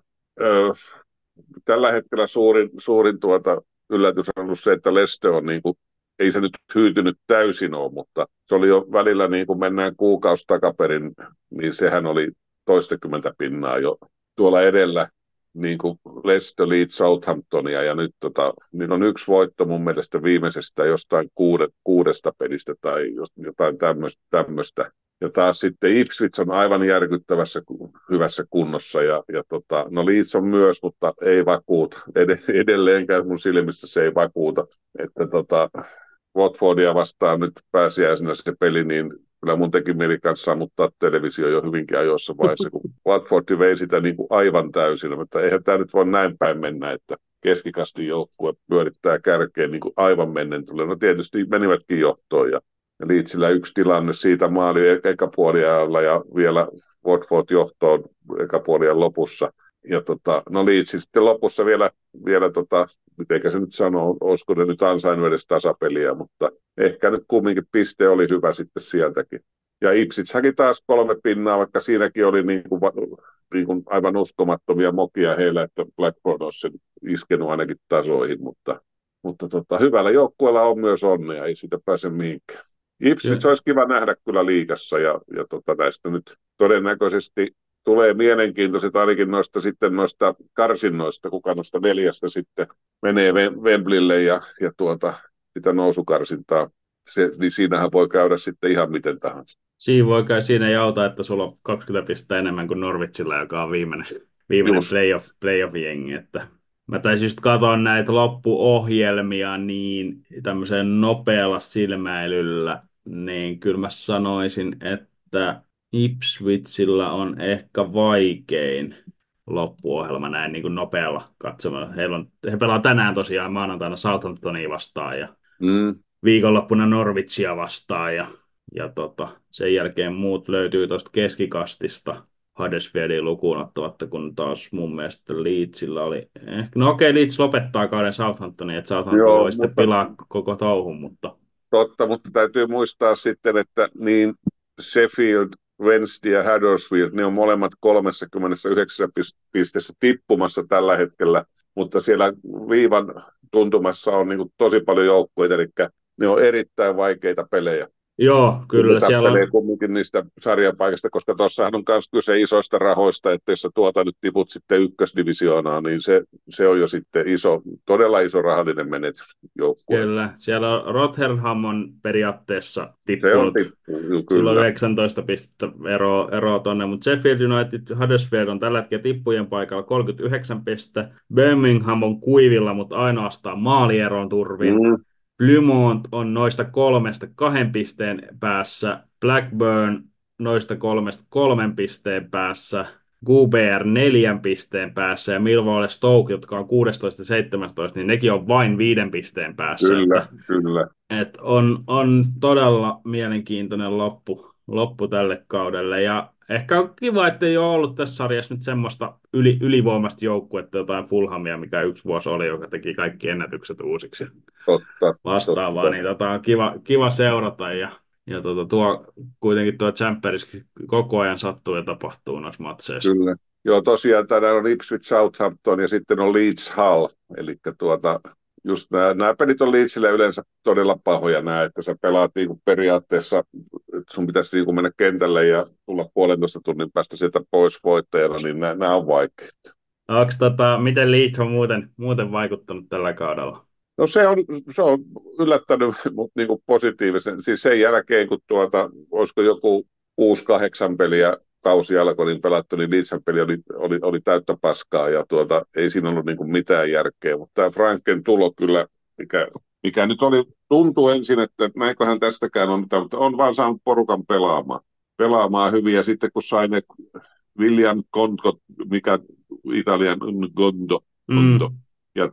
tällä hetkellä suurin yllätys on ollut se, että Leicester on niin kuin, ei se nyt hyytynyt täysin ole, mutta se oli jo välillä niin kuin mennään kuukausi takaperin, niin sehän oli toistakymmentä pinnaa jo tuolla edellä, niin kuin Leicester, Leeds, Southamptonia, ja nyt niin on yksi voitto mun mielestä viimeisestä jostain kuudesta pelistä tai jotain tämmöistä. Ja taas sitten Ipswich on aivan järkyttävässä hyvässä kunnossa, no Leeds on myös, mutta ei vakuuta. Edelleenkään mun silmissä se ei vakuuta. Että Watfordia vastaan nyt pääsiäisenä se peli, niin kyllä mun teki mieli kanssa sammuttaa televisio jo hyvinkin ajoissa vaiheessa, kun Watford vei sitä niin kuin aivan täysin. Mutta eihän tämä nyt voi näin päin mennä, että keskikastin joukkue pyörittää kärkeen niin kuin aivan mennen tulee. No tietysti menivätkin johtoon ja Leedsillä yksi tilanne siitä maali ekapuoliajalla ja vielä Watford johtoon ekapuoliajan lopussa. no Leeds sitten lopussa vielä mitenkä se nyt sanoo, olisiko ne nyt ansainnut edes tasapeliä, mutta ehkä nyt kumminkin piste oli hyvä sitten sieltäkin. Ja Ipswich taas 3 pinnaa, vaikka siinäkin oli niin kuin aivan uskomattomia mokia heillä, että Blackburn olisi sen iskenut ainakin tasoihin, mutta hyvällä joukkueella on myös onnea, ei siitä pääse mihinkään. Ipswich olisi kiva nähdä kyllä liigassa ja näistä nyt todennäköisesti tulee mielenkiintoiset ainakin noista karsinnoista, kuka noista 4 sitten menee Wembleylle ja sitä nousukarsintaa. Niin siinähän voi käydä sitten ihan miten tahansa. Siinä voi kai siinä ei auta, että sulla on 20 pistettä enemmän kuin Norwichilla, joka on viimeinen playoff-jengi. Että mä taisin just katsoa näitä loppuohjelmia niin tämmöiseen nopealla silmäilyllä, niin kyllä mä sanoisin, että Ipswichillä on ehkä vaikein loppuohjelma näin niin kuin nopealla katsomalla. He pelaa tänään tosiaan maanantaina Southamptonia vastaan ja viikonloppuna Norwichia vastaan ja sen jälkeen muut löytyy tuosta keskikastista Huddersfieldin lukuun ottamatta, kun taas mun mielestä Leedsillä oli... No okei, Leeds lopettaa kauden Southamptonin, että Southampton voi sitten pilaa koko touhun, mutta... Totta, mutta täytyy muistaa sitten, että niin Sheffield, Wednesday ja Huddersfield, ne on molemmat 39 pisteessä tippumassa tällä hetkellä, mutta siellä viivan tuntumassa on niin kuin tosi paljon joukkueita, eli ne on erittäin vaikeita pelejä. Joo, kyllä siellä on. Kumminkin niistä sarjapaikasta, koska tuossahan on myös kyse isoista rahoista, että jos sä nyt tiput sitten ykkösdivisioonaan, niin se on jo sitten todella iso rahallinen menetys joukkueelle. Kyllä, siellä on Rotherham on periaatteessa tippunut. Sillä on 19 pistettä eroa tuonne, mutta Sheffield United, Huddersfield on tällä hetkellä tippujen paikalla 39 pistettä. Birmingham on kuivilla, mutta ainoastaan maalieron turvin. Plymouth on noista 2 pisteen päässä, Blackburn noista 3 pisteen päässä, QPR 4 pisteen päässä ja Millwall Stoke, jotka on 16-17, niin nekin on vain 5 pisteen päässä. Kyllä. Että on todella mielenkiintoinen loppu tälle kaudelle ja ehkä on kiva, että ei ole ollut tässä sarjassa nyt semmoista ylivoimasta joukkuetta, jotain Fulhamia, mikä yksi vuosi oli, joka teki kaikki ennätykset uusiksi. Vastaavaa, niin on kiva seurata ja kuitenkin tuo Champions koko ajan sattuu ja tapahtuu noissa matseissa. Kyllä. Joo, tosiaan tänään on Ipswich Southampton ja sitten on Leeds Hull, eli just nämä pelit on Leedsille yleensä todella pahoja että sä pelaat niinku periaatteessa, että sun pitäisi niinku mennä kentälle ja tulla 1,5 tunnin päästä sieltä pois voittajana, niin nämä on vaikeita. Miten Leeds on muuten vaikuttanut tällä kaudella? No se on yllättänyt mut niinku positiivisen, siis sen jälkeen kun olisiko joku 6-8 peliä kausi alkoi, niin pelattu, niin Leedsin peli oli täyttä paskaa ja ei siinä ollut niin kuin mitään järkeä, mutta tämä Franken tulo kyllä, mikä nyt tuntuu ensin, että näinköhän tästäkään on mitään, mutta on vaan saanut porukan pelaamaan hyvin ja sitten kun sai ne William Conto, mikä Italian Gondo, ja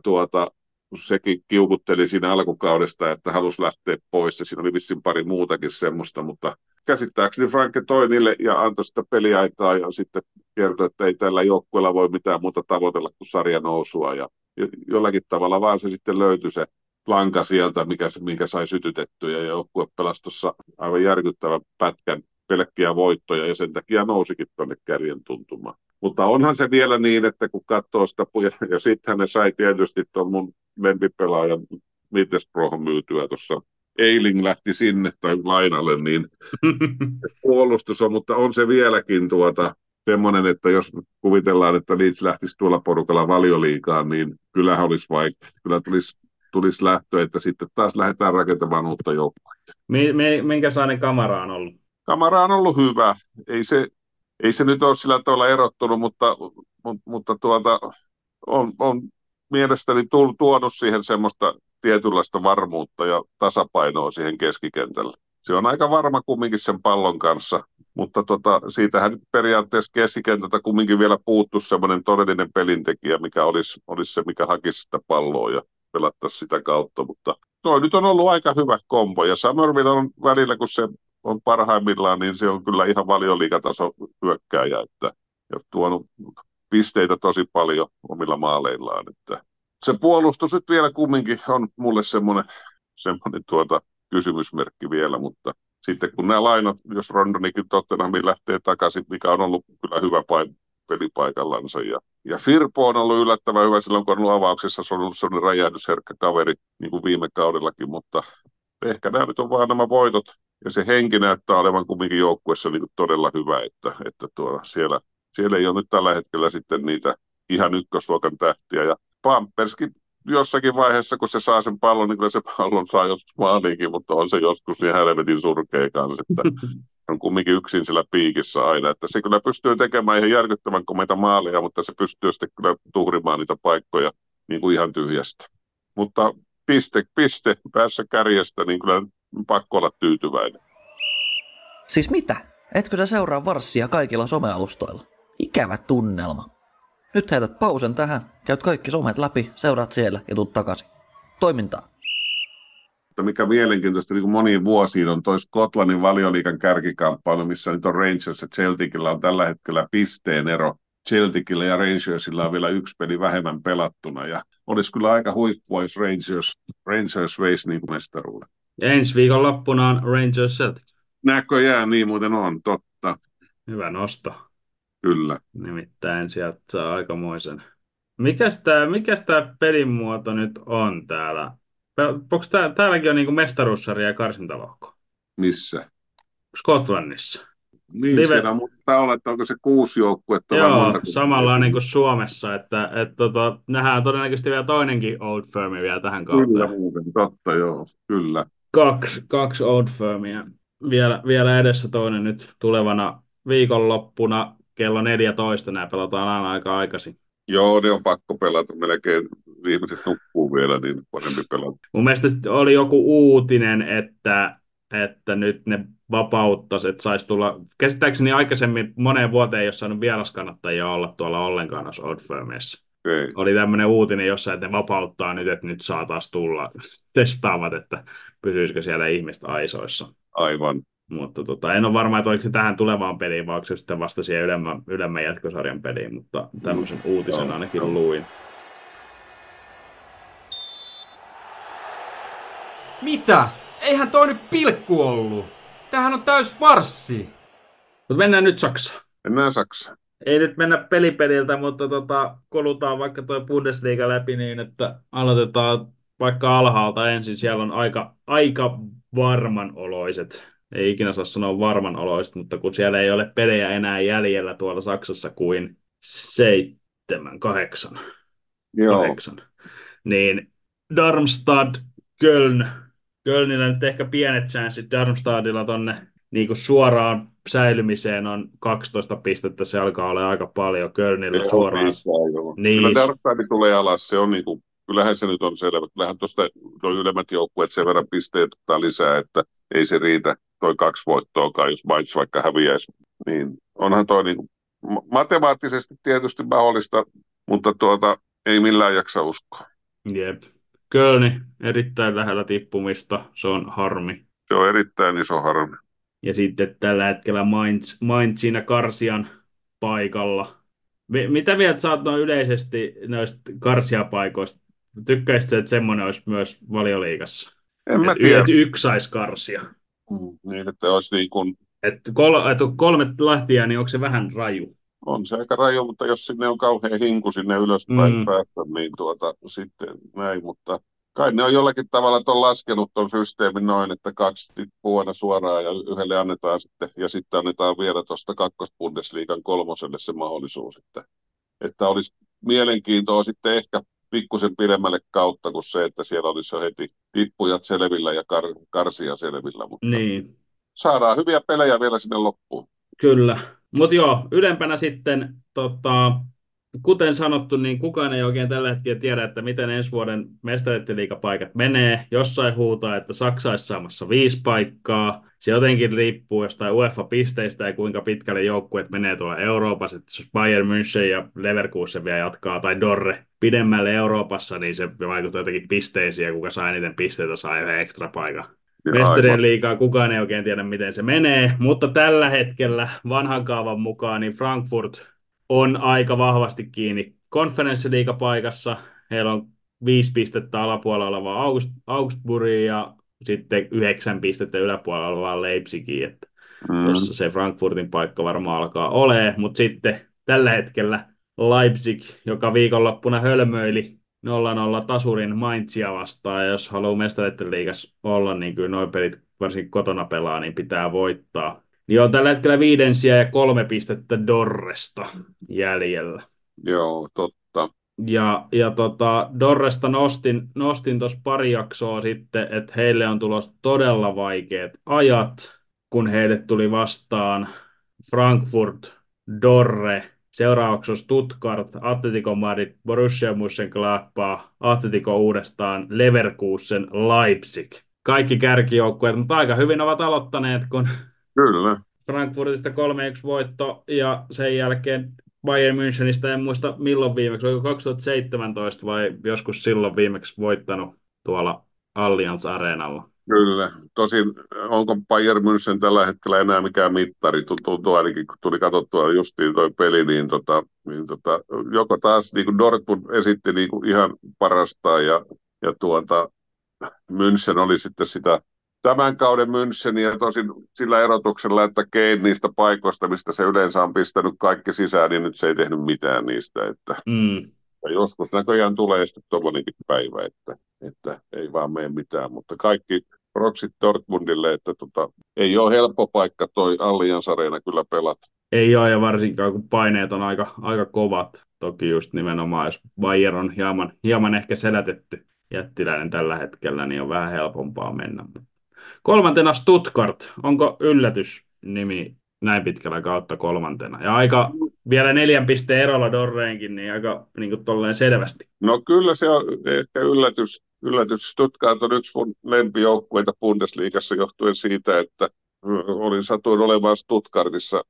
sekin kiukutteli siinä alkukaudesta, että halusi lähteä pois ja siinä oli vissiin pari muutakin semmoista, mutta käsittääkseni Franke toi niille ja antoi sitä peliaikaa ja sitten kertoi, että ei tällä joukkueella voi mitään muuta tavoitella kuin sarjan nousua ja jollakin tavalla vaan se sitten löytyi se planka sieltä, minkä sai sytytettyä ja joukkue pelasi tuossa aivan järkyttävän pätkän pelkkiä voittoja ja sen takia nousikin tuonne kärjen tuntumaan. Mutta onhan se vielä niin, että kun katsoo sitä, ja sittenhän ne sai tietysti tuon mun lempipelaajan Middlesbroughn myytyä tuossa. Eiling lähti sinne tai lainalle, niin puolustus on, mutta on se vieläkin semmoinen, että jos kuvitellaan, että Leeds lähtisi tuolla porukalla Valioliigaan, niin kyllähän olisi vaikea. Kyllä tulisi lähtö, että sitten taas lähdetään rakentamaan uutta joukkuetta. Minkälainen Kamara on ollut? Kamara on ollut hyvä. Ei se nyt ole sillä tavalla erottunut, mutta on mielestäni tuonut siihen semmoista tietynlaista varmuutta ja tasapainoa siihen keskikentälle. Se on aika varma kumminkin sen pallon kanssa, mutta siitähän periaatteessa keskikentältä kumminkin vielä puuttu semmoinen todellinen pelintekijä, mikä olisi se, mikä hakisi sitä palloa ja pelattaisi sitä kautta, mutta toi nyt on ollut aika hyvä kombo ja Summerville on välillä, kun se on parhaimmillaan, niin se on kyllä ihan Valioliigataso hyökkääjä, ja tuonut pisteitä tosi paljon omilla maaleillaan. Että se puolustus nyt vielä kumminkin on mulle semmoinen kysymysmerkki vielä, mutta sitten kun nämä lainat, jos Rondonikin Tottenhamiin lähtee takaisin, mikä on ollut kyllä hyvä pelipaikallansa. Ja Firpo on ollut yllättävän hyvä silloin, kun on ollut avauksessa, se on ollut sellainen räjähdysherkkä kaveri, niin kuin viime kaudellakin, mutta ehkä nämä nyt on vaan nämä voitot, ja se henki näyttää olevan kumminkin joukkueessa niin kuin todella hyvä, että siellä ei ole nyt tällä hetkellä sitten niitä ihan ykkösluokan tähtiä, ja Pamperskin jossakin vaiheessa, kun se saa sen pallon, niin kyllä se pallon saa joskus maaliinkin, mutta on se joskus niin helvetin surkea kanssa, että on kumminkin yksin sillä piikissä aina, että se kyllä pystyy tekemään ihan järkyttävän komeita maaleja, mutta se pystyy sitten kyllä tuhrimaan niitä paikkoja niin kuin ihan tyhjästä. Mutta piste päässä kärjestä, niin kyllä pakko olla tyytyväinen. Siis mitä? Etkö sä seuraa Varssia kaikilla somealustoilla? Ikävä tunnelma. Nyt heität pausen tähän, käyt kaikki somet läpi, seuraat siellä ja tuut takaisin. Toimintaa. Mikä mielenkiintoista niin kuin moniin vuosiin on toi Skotlannin Valioliigan kärkikamppailu, missä nyt on Rangers ja Celticillä on tällä hetkellä pisteen ero. Celticillä ja Rangersilla on vielä yksi peli vähemmän pelattuna ja olisi kyllä aika huippua, jos Rangers veisi niin kuin mestaruuden. Ja ensi viikon loppuna on Rangers Celtic. Näköjään niin muuten on, totta. Hyvä nosto. Kyllä. Nimittäin sieltä saa aikamoisen. Mikäs tää pelin muoto nyt on täällä? Onko täälläkin on niinku mestaruussarja ja karsintalohko? Missä? Skotlannissa. Niin, siellä mutta olla, että onko se 6 joukkuetta vai Joo, monta? samanlainen kuin Suomessa, että nähdään todennäköisesti vielä toinenkin Old Firmi vielä tähän Kyllä kauteen. muuten, totta joo, kyllä. Kaksi Old Firmia. Vielä edessä toinen nyt tulevana viikonloppuna kello 14. Nämä pelataan aina aika aikaisin. Joo, ne on pakko pelata. Melkein ihmiset nukkuu vielä, niin parempi pelata. Mun mielestä oli joku uutinen, että nyt ne vapauttaisi, että saisi tulla, käsittääkseni aikaisemmin moneen vuoteen ei ole saanut vieraskannattajia olla tuolla ollenkaan noissa Old Firmeissä. Okay. Oli tämmöinen uutinen jossain, että ne vapauttaa nyt, että nyt saa taas tulla testaavat, että pysyisikö siellä ihmistä aisoissa. Aivan. Mutta en ole varma, että oliko se tähän tulevaan peliin, vai onko se sitten vasta siihen ylemmän jatkosarjan peliin, mutta tämmöisen uutisen ainakin luin. Mitä? Eihän toi nyt pilkku ollut. Tämähän on täys farssi. Mutta mennään nyt Saksaan. Mennään Saksaan. Ei nyt mennä pelipeliltä, mutta kolutaan vaikka tuo Bundesliga läpi niin, että aloitetaan vaikka alhaalta ensin. Siellä on aika varmanoloiset. Ei ikinä saa sanoa varmanoloiset, mutta kun siellä ei ole pelejä enää jäljellä tuolla Saksassa kuin 8. Niin Darmstadt, Köln. Kölnillä nyt ehkä pienet chanssit. Darmstadtilla tonne niin kuin suoraan säilymiseen on 12 pistettä. Se alkaa olla aika paljon. Kölnillä suoraan. Niin. Kyllä Darmstadt tulee alas. Se on niin kuin, kyllähän se nyt on selvä. Kyllähän tuosta ylemmät joukkueet sen verran pisteet ottaa lisää, että ei se riitä toi 2 voittoakaan, jos Mainz vaikka häviäisi. Niin onhan toi niin kuin, matemaattisesti tietysti mahdollista, mutta ei millään jaksa uskoa. Jep. Kölni erittäin lähellä tippumista, se on harmi. Se on erittäin iso harmi. Ja sitten tällä hetkellä Mainz siinä karsian paikalla. Mitä vielä sä oot noin yleisesti noista karsiapaikoista? Tykkäisit, että semmoinen olisi myös Valioliigassa? En mä tiedä. Että yksi saisi karsia. Niin, että olisi niin kuin... Että 3 lähtiä, niin onko se vähän raju? On se aika raju, mutta jos sinne on kauhean hinku sinne ylöspäin päästä, niin sitten näin, mutta kai ne on jollakin tavalla laskenut tuon systeemin noin, että 2 tippuu aina suoraan ja yhdelle annetaan sitten, ja sitten annetaan vielä tuosta kakkos-Bundesliigan 3. se mahdollisuus, että olisi mielenkiintoa sitten ehkä pikkusen pidemmälle kautta kuin se, että siellä olisi jo heti tippujat selvillä ja karsia selvillä, mutta niin. Saadaan hyviä pelejä vielä sinne loppuun. Kyllä, mutta joo, ylempänä sitten kuten sanottu, niin kukaan ei oikein tällä hetkellä tiedä, että miten ensi vuoden mestarettiliigapaikat menee. Jossain huutaa, että Saksa olisi saamassa 5 paikkaa. Se jotenkin riippuu jostain UEFA-pisteistä ja kuinka pitkälle joukkueet menee tuolla Euroopassa. Että jos Bayern München ja Leverkusen vielä jatkaa, tai Dorre pidemmälle Euroopassa, niin se vaikuttaa jotenkin pisteisiin, ja kuka saa eniten pisteitä, saa yhden ekstra paikan. Mestarien liigaa kukaan ei oikein tiedä, miten se menee, mutta tällä hetkellä vanhan kaavan mukaan niin Frankfurt on aika vahvasti kiinni konferenssiliigapaikassa. Heillä on 5 pistettä alapuolella oleva Augsburg ja sitten 9 pistettä yläpuolella oleva Leipzigiin. Että Mm, tuossa se Frankfurtin paikka varmaan alkaa olemaan, mutta sitten tällä hetkellä Leipzig, joka viikonloppuna hölmöili 0-0 tasurin Mainzia vastaan, ja jos haluaa mestareiden liigassa olla, niin kyllä nuo pelit varsinkin kotona pelaa, niin pitää voittaa. Niin on tällä hetkellä 5. ja 3 pistettä Dorresta jäljellä. joo, totta. Dorresta nostin tuossa pari jaksoa sitten, että heille on tulossa todella vaikeat ajat, kun heille tuli vastaan Frankfurt, Dorre, seuraavaksi on Stuttgart, Atletico Madrid, Borussia Mönchengladbach, Atletico uudestaan, Leverkusen, Leipzig. Kaikki kärkijoukkueet, mutta aika hyvin ovat aloittaneet, kun Kyllä. Frankfurtista 3-1 voitto ja sen jälkeen Bayern Münchenistä en muista milloin viimeksi, oliko 2017 vai joskus silloin viimeksi voittanut tuolla Allianz Areenalla. Kyllä. Tosin onko Bayern München tällä hetkellä enää mikään mittari? Tuntuu ainakin, kun tuli katsottua justiin toi peli, niin joko taas niin kuin Dortmund esitti niin kuin ihan parastaan ja München oli sitten sitä tämän kauden Müncheniä tosin sillä erotuksella, että Kane niistä paikoista, mistä se yleensä on pistänyt kaikki sisään, niin nyt se ei tehnyt mitään niistä. Ja joskus näköjään tulee sitten tuollainenkin päivä, että ei vaan mene mitään, mutta kaikki proksit Dortmundille, että ei ole helppo paikka toi Allianz Arena kyllä pelata. Ei ole, ja varsinkaan kun paineet on aika kovat. Toki just nimenomaan, jos Bayern on hieman ehkä selätetty jättiläinen tällä hetkellä, niin on vähän helpompaa mennä. 3. Stuttgart, onko yllätysnimi näin pitkällä kautta 3. Ja aika vielä 4 pisteen erolla Dorreenkin, niin aika niin kuin tolleen selvästi. No kyllä se on ehkä yllätys. Stuttgart on yksi mun lempijoukkueita Bundesliigassa johtuen siitä, että satuin olemaan Stuttgartissa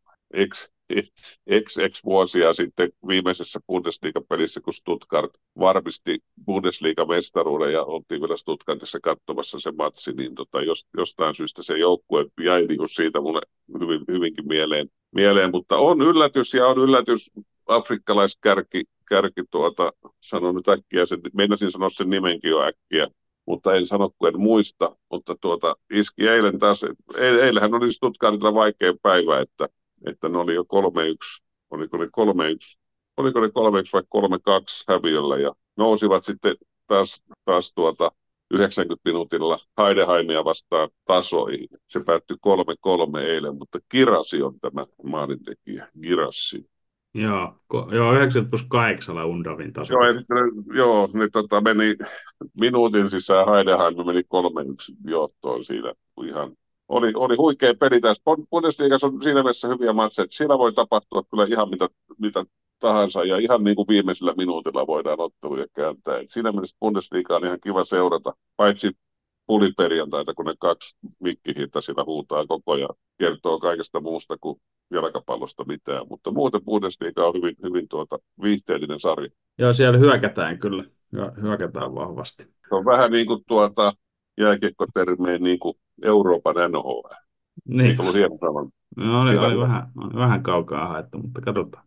X vuosia sitten viimeisessä Bundesliga-pelissä, kun Stuttgart varmisti Bundesliga-mestaruuden ja oltiin vielä Stuttgartissa katsomassa se matsi, niin jostain syystä se joukkue jäi niin kuin siitä mulle hyvinkin mieleen, mutta on yllätys afrikkalaiskärki, sanon nyt äkkiä, meinasin sanoa sen nimenkin jo äkkiä, mutta en sano, kun en muista, mutta iski eilen taas, eilähän oli Stuttgartilla vaikea päivä, että ne oli jo 3-1, oliko ne 3-1 vai 3-2 häviöllä ja nousivat sitten taas 90 minuutilla Heidenheimia vastaan tasoihin. Se päättyi 3-3 eilen, mutta Girassi on tämä maalintekijä, Girassi. Joo, 90+8 Undavin tasolla. Ne meni minuutin sisään, Heidenheim meni 3-1 johtoon siinä ihan. Oli huikea peli tässä. Bundesliigassa on siinä mielessä hyviä matseja, että siinä voi tapahtua kyllä ihan mitä tahansa, ja ihan niin kuin viimeisellä minuutilla voidaan otteluja kääntää. Et siinä mielessä Bundesliga on ihan kiva seurata, paitsi puliperjantaita, kun ne 2 mikkihiirtä siinä huutaa koko ajan, kertoo kaikesta muusta kuin jalkapallosta mitään, mutta muuten Bundesliga on hyvin viihteellinen sarja. Joo, siellä hyökätään kyllä, hyökätään vahvasti. Se on vähän niin kuin jääkiekkotermeen niin kuin Euroopan NHL. Niin. Eikö ollut hieno sanon? No, oli vähän kaukaa haettu, mutta katsotaan.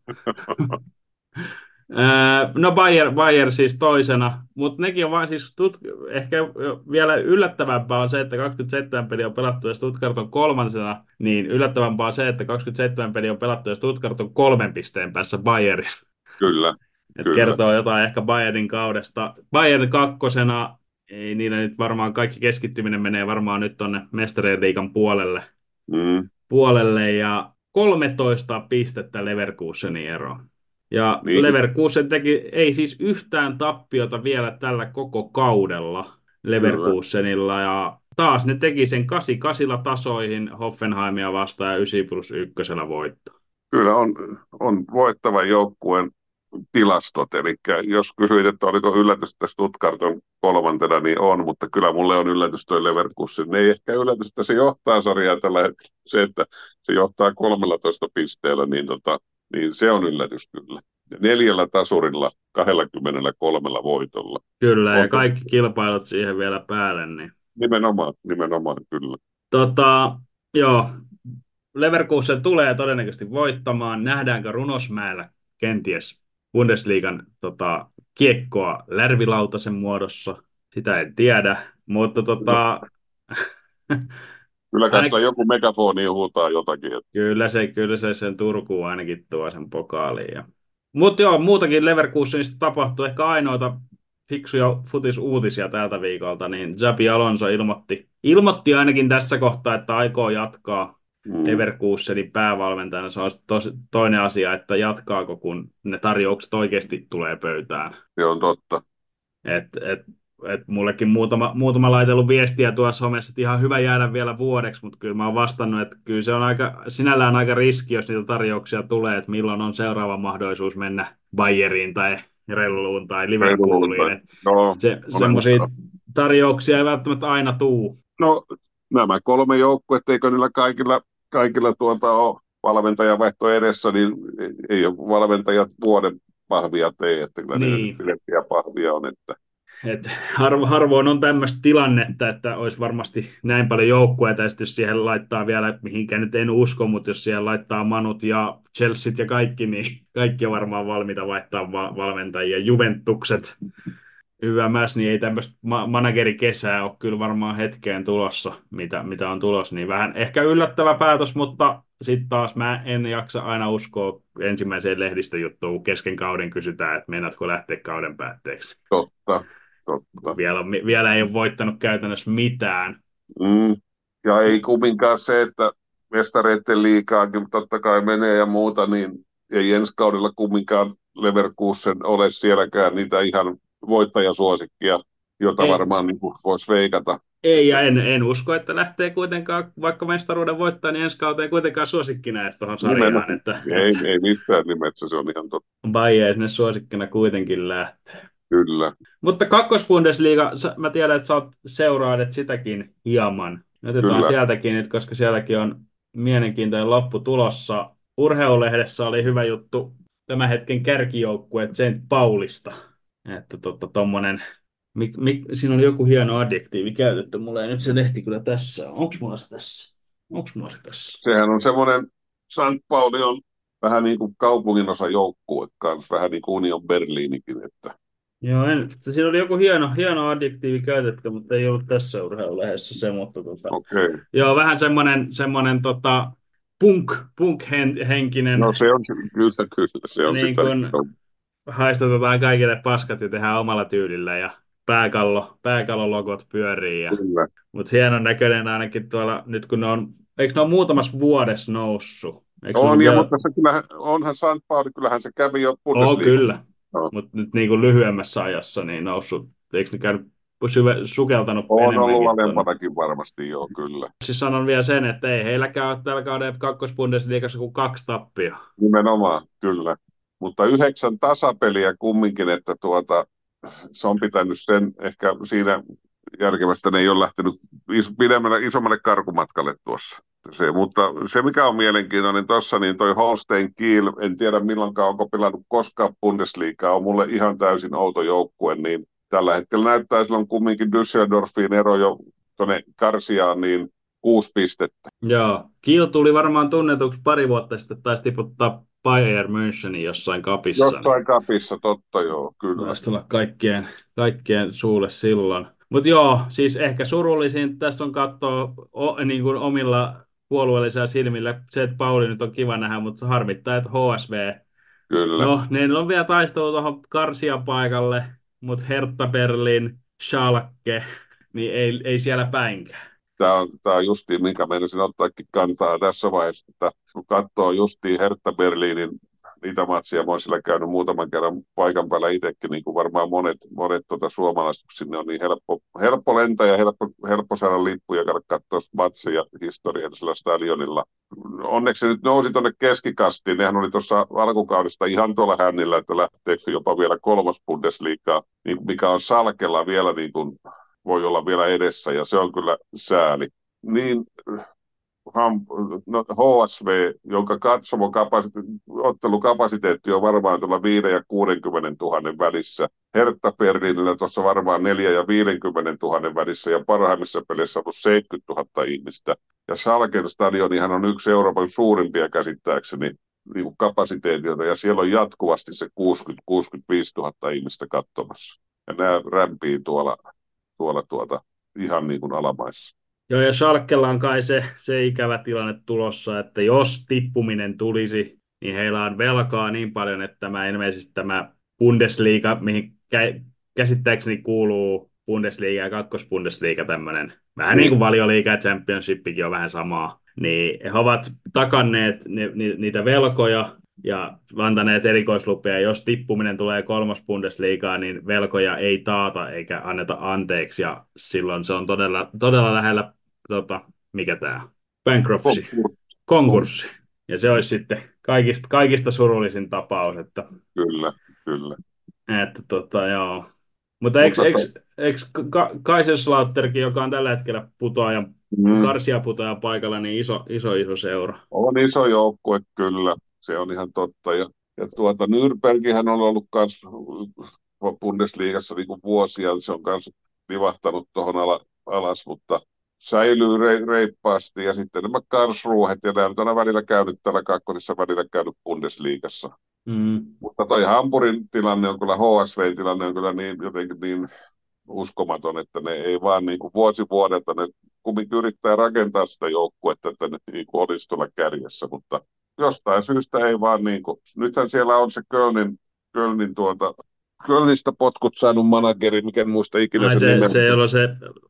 No Bayern siis toisena, mutta nekin on vain siis ehkä vielä yllättävämpää on se, että 27 peliä on pelattu ja Stuttgart on 3. Niin yllättävämpää on se, että 27 peliä on pelattu ja Stuttgart on 3 pisteen päässä Bayernista. Kyllä. Kertoo jotain ehkä Bayernin kaudesta. Bayern 2. Ei niillä nyt varmaan kaikki keskittyminen menee varmaan nyt tonne Mestarien liigan puolelle ja 13 pistettä Leverkusenin eroon. Ja niin. Leverkusen ei siis yhtään tappiota vielä tällä koko kaudella Leverkusenilla. Ja taas ne teki sen 8-8 tasoihin Hoffenheimia vastaan ja 9+1 voitto. Kyllä on voittavan joukkueen tilastot, eli jos kysyit, että oliko yllätys, että Stuttgart on 3, niin on, mutta kyllä mulle on yllätys toi Leverkusen. Ne ei ehkä yllätys, että se johtaa sarjaa tällä hetkellä. Se, että se johtaa 13 pisteellä, niin se on yllätys kyllä. 4 tasurilla 23 voitolla. Kyllä, ja kaikki kilpailut siihen vielä päälle. Niin. Nimenomaan kyllä. Joo, Leverkusen tulee todennäköisesti voittamaan. Nähdäänkö Runosmäellä kenties Bundesliigan kiekkoa lärvilautasen muodossa. Sitä en tiedä, mutta Kyllä kai sillä ainakin, joku megafoni huutaa jotakin. kyllä se sen Turkuun ainakin tuo sen pokaaliin. Mutta joo, muutakin Leverkusenista tapahtui. Ehkä ainoita fiksuja futisuutisia tältä viikolta, niin Xabi Alonso ilmoitti ainakin tässä kohtaa, että aikoo jatkaa Mm, Leverkusenin päävalmentajana. Se on toinen asia, että jatkaako, kun ne tarjoukset oikeasti tulee pöytään. se on totta. Et mullekin muutama laitellut viestiä tuossa somessa, että ihan hyvä jäädä vielä vuodeksi, mutta kyllä mä oon vastannut, että kyllä se on sinällään aika riski, jos niitä tarjouksia tulee, että milloin on seuraava mahdollisuus mennä Bayeriin tai Relluun tai Liverpooliin. Reiluutta. No, Semmoisia tarjouksia ei välttämättä aina tuu. no, nämä 3 joukkuetta, eikö niillä kaikilla ole valmentajavaihto edessä, niin ei ole valmentajat vuoden pahvia tee, että kyllä niillä nyt Niin. pidempiä pahvia on, että Harvoin on tämmöistä tilannetta, että olisi varmasti näin paljon joukkueita, ja jos siihen laittaa vielä, mihinkään nyt en usko, mutta jos siihen laittaa Manut ja Chelseat ja kaikki, niin kaikki on varmaan valmiita vaihtaa valmentajia. Juventukset, YMS, niin ei tämmöistä managerikesää ole kyllä varmaan hetkeen tulossa, mitä on tulossa, niin vähän ehkä yllättävä päätös, mutta sitten taas mä en jaksa aina uskoa ensimmäiseen lehdistöjuttuun, kesken kauden kysytään, että meinaatko lähteä kauden päätteeksi. totta. Vielä ei ole voittanut käytännössä mitään. Ja ei kumminkaan se, että mestareiden liigaakin totta kai menee ja muuta, niin ei ensi kaudella kumminkaan Leverkusen ole sielläkään niitä ihan voittajasuosikkia, jota Ei. varmaan niin voisi veikata. Ei, ja en usko, että lähtee kuitenkaan, vaikka mestaruuden voittaa, niin ensi kauteen kuitenkaan suosikkina edes tuohon sarjaan. Että Ei missään nimessä, se on ihan totta. Bayern sinne suosikkina kuitenkin lähtee. Kyllä. Mutta kakkosbundesliiga, mä tiedän, että sä seuraadet sitäkin hieman. Otetaan Kyllä. sieltäkin nyt, koska sieltäkin on mielenkiintoinen loppu tulossa. Urheilulehdessä oli hyvä juttu tämän hetken kärkijoukkue St. Paulista. Että tommonen, siinä oli joku hieno adjektiivi käytetty. Mulla ei nyt se lehti kyllä tässä. Onko mulla se tässä? Sehän on semmoinen, St. Pauli on vähän niin kuin kaupunginosa joukkue kanssa, vähän niin kuin Union Berliinikin, että Joo, siinä oli joku hieno adjektiivi käytetty, mutta ei ollut tässä urheilulehdessä se, mutta okei. joo, vähän semmoinen punk-henkinen, No se on kyllä, se on niin sitä. kun haistatetaan kaikille paskat ja tehdään omalla tyylillä ja pääkallologot pyörii. Kyllä. Mutta hienon näköinen ainakin tuolla, nyt kun eikö ne ole muutamassa vuodessa noussut? Eikö On, ollut ja vielä... mutta se kyllähän, onhan St. Pauli, kyllähän se kävi jo Oo, Bundesliigassa. kyllä, No. mutta nyt niin kuin lyhyemmässä ajassa niin noussut, eikö ne käynyt sukeltanut On ollut enemmänkin alempanakin varmasti, joo, kyllä. Siis sanon vielä sen, että ei heilläkään ole tällä kauden kakkosbundesliigassa kuin 2 tappia. Nimenomaan, kyllä. Mutta 9 tasapeliä kumminkin, että se on pitänyt sen ehkä siinä järkevästä, ne ei ole lähtenyt isommalle karkumatkalle tuossa. Mutta se, mikä on mielenkiintoinen tuossa, niin toi Holstein Kiel, en tiedä milloinkaan onko pelannut koskaan Bundesliigaa, on mulle ihan täysin outo joukkue, niin tällä hetkellä näyttää silloin kumminkin Düsseldorfin ero jo tuonne Karsiaan, niin 6 pistettä. Joo, Kiel tuli varmaan tunnetuksi pari vuotta sitten, taisi tiputtaa Bayern Münchenin jossain kapissa. Jossain kapissa, totta joo, kyllä. Taisi tulla kaikkien suulle silloin. Mutta joo, siis ehkä surullisin tässä on katsoa niin kuin omilla puolueellisilla silmillä. Se, että Pauli nyt on kiva nähdä, mutta harmittaa, että HSV. Kyllä. No, ne on vielä taistelu tuohon Karsian paikalle, mutta Hertha Berlin, Schalke, niin ei siellä päinkään. Tämä on justiin, minkä meinasin ottaakin kantaa tässä vaiheessa, että kun katsoo justiin Hertha Berliinin niitä matsia, mä oon siellä käynyt muutaman kerran paikan päällä itsekin, niin kuin varmaan monet suomalaiset, kun sinne on niin helppo lentää ja helppo saada lippuja ja käydä katsoa matseja historiallisella stadionilla. Onneksi se nyt nousi tuonne keskikastiin, nehän oli tuossa alkukaudesta ihan tuolla hännillä, että lähteekö jopa vielä 3. Bundesliigaa, niin mikä on Salkella vielä niin kuin voi olla vielä edessä, ja se on kyllä sääli. Niin HSV, jonka ottelukapasiteetti on varmaan tuolla 5 ja 60 000 välissä. Hertha Berlinillä tuossa varmaan 4 ja 50 000 välissä, ja parhaimmissa peleissä on ollut 70 000 ihmistä. Ja Schalken stadionihan on yksi Euroopan suurimpia käsittääkseni. niin kuin kapasiteetilta, ja siellä on jatkuvasti se 60-65 000 ihmistä katsomassa. Ja nämä rämpii tuolla ihan niin kuin alamaissa. Joo, ja Schalkella on kai se ikävä tilanne tulossa, että jos tippuminen tulisi, niin heillä on velkaa niin paljon, että ilmeisesti tämä Bundesliga, mihin käsittääkseni kuuluu Bundesliga ja kakkosbundesliga tämmöinen, vähän niin kuin Valioliiga ja Championshipikin on vähän samaa, niin he ovat takanneet niitä velkoja ja antaneet erikoislupia. Jos tippuminen tulee kolmas Bundesligaan, niin velkoja ei taata eikä anneta anteeksi, ja silloin se on todella, todella lähellä, mikä tämä, bankruptcy, konkurssi. Ja se olisi sitten kaikista surullisin tapaus, että Kyllä, kyllä. joo. Mutta Mutta eikö Kaiserslautterkin, joka on tällä hetkellä karsiaputoajan paikalla, niin iso seura? on iso joukkue kyllä, se on ihan totta. Ja Nürnbergihän on ollut myös Bundesliigassa niin kuin vuosia, se on myös livahtanut tuohon alas, mutta säilyy reippaasti. Ja sitten nämä Karlsruhet, ja nämä nyt on välillä käynyt täällä kakkosessa, välillä käynyt Bundesliigassa. Mutta toi Hampurin tilanne on kyllä, HSV-tilanne on kyllä niin, jotenkin niin uskomaton, että ne ei vaan niin kuin vuosi vuodelta, ne kumminkin yrittää rakentaa sitä joukkuetta, että ne niin kuin olisi tuolla kärjessä, mutta jostain syystä ei vaan niin kuin, nythän siellä on se Kölnin Kölnistä potkut saanut manageri, mikä en muista ikinä sen nimen. Se, jolla se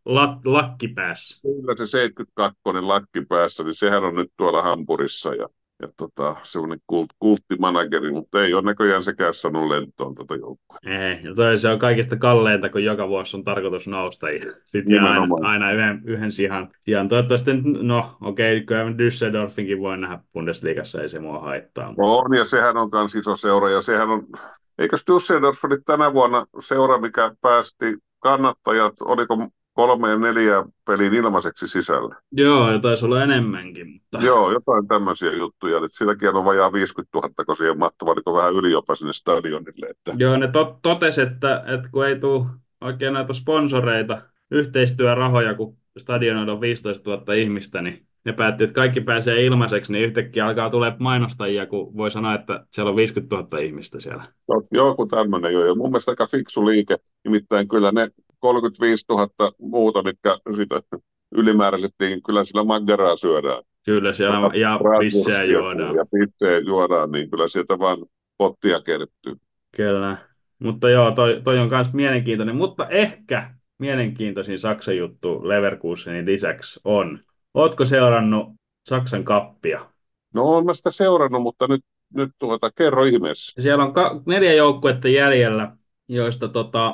lakki päässä. Kyllä se 72 lakki päässä, niin sehän on nyt tuolla Hampurissa ja semmoinen kulttimanageri, mutta ei ole näköjään sekään saanut lentoon tuota joukkoa. Ei, ja se on kaikista kalleinta, kun joka vuosi on tarkoitus nousta. Sitten jää aina yhden sijan. Toivottavasti, no okei, kyllä Düsseldorfinkin voi nähdä Bundesliigassa, ei se mua haittaa. On, ja sehän on myös iso seura, ja sehän on, eikös Düsseldorf oli tänä vuonna seura, mikä päästi kannattajat, oliko 3-4 pelin ilmaiseksi sisällä? Joo, ja taisi olla enemmänkin. Mutta... Joo, jotain tämmöisiä juttuja. Että silläkin on vajaa 50 000, kun siihen mahtuu, oliko vähän yli jopa sinne stadionille. Että... Joo, ne totesi, että kun ei tule oikein näitä sponsoreita, yhteistyörahoja, kun stadionilla on 15 000 ihmistä, niin ne päätti, että kaikki pääsee ilmaiseksi, niin yhtäkkiä alkaa tulee mainostajia, kun voi sanoa, että siellä on 50 000 ihmistä siellä. Joku tämmöinen jo. Ja mun mielestä aika fiksu liike, nimittäin kyllä ne 35 000 muuta, mitkä sitä ylimääräisettiin, kyllä sillä maggeraa syödään. Kyllä siellä ja pisseä juodaan. Ja pisseä juodaan, niin kyllä sieltä vaan pottia kertyy. Kyllä, mutta joo, toi on myös mielenkiintoinen, mutta ehkä mielenkiintoisin Saksan juttu Leverkusenin lisäksi on. Ootko seurannut Saksan kappia? No olen mä sitä seurannut, mutta nyt kerro ihmeessä. Siellä on 4 joukkuetta jäljellä, joista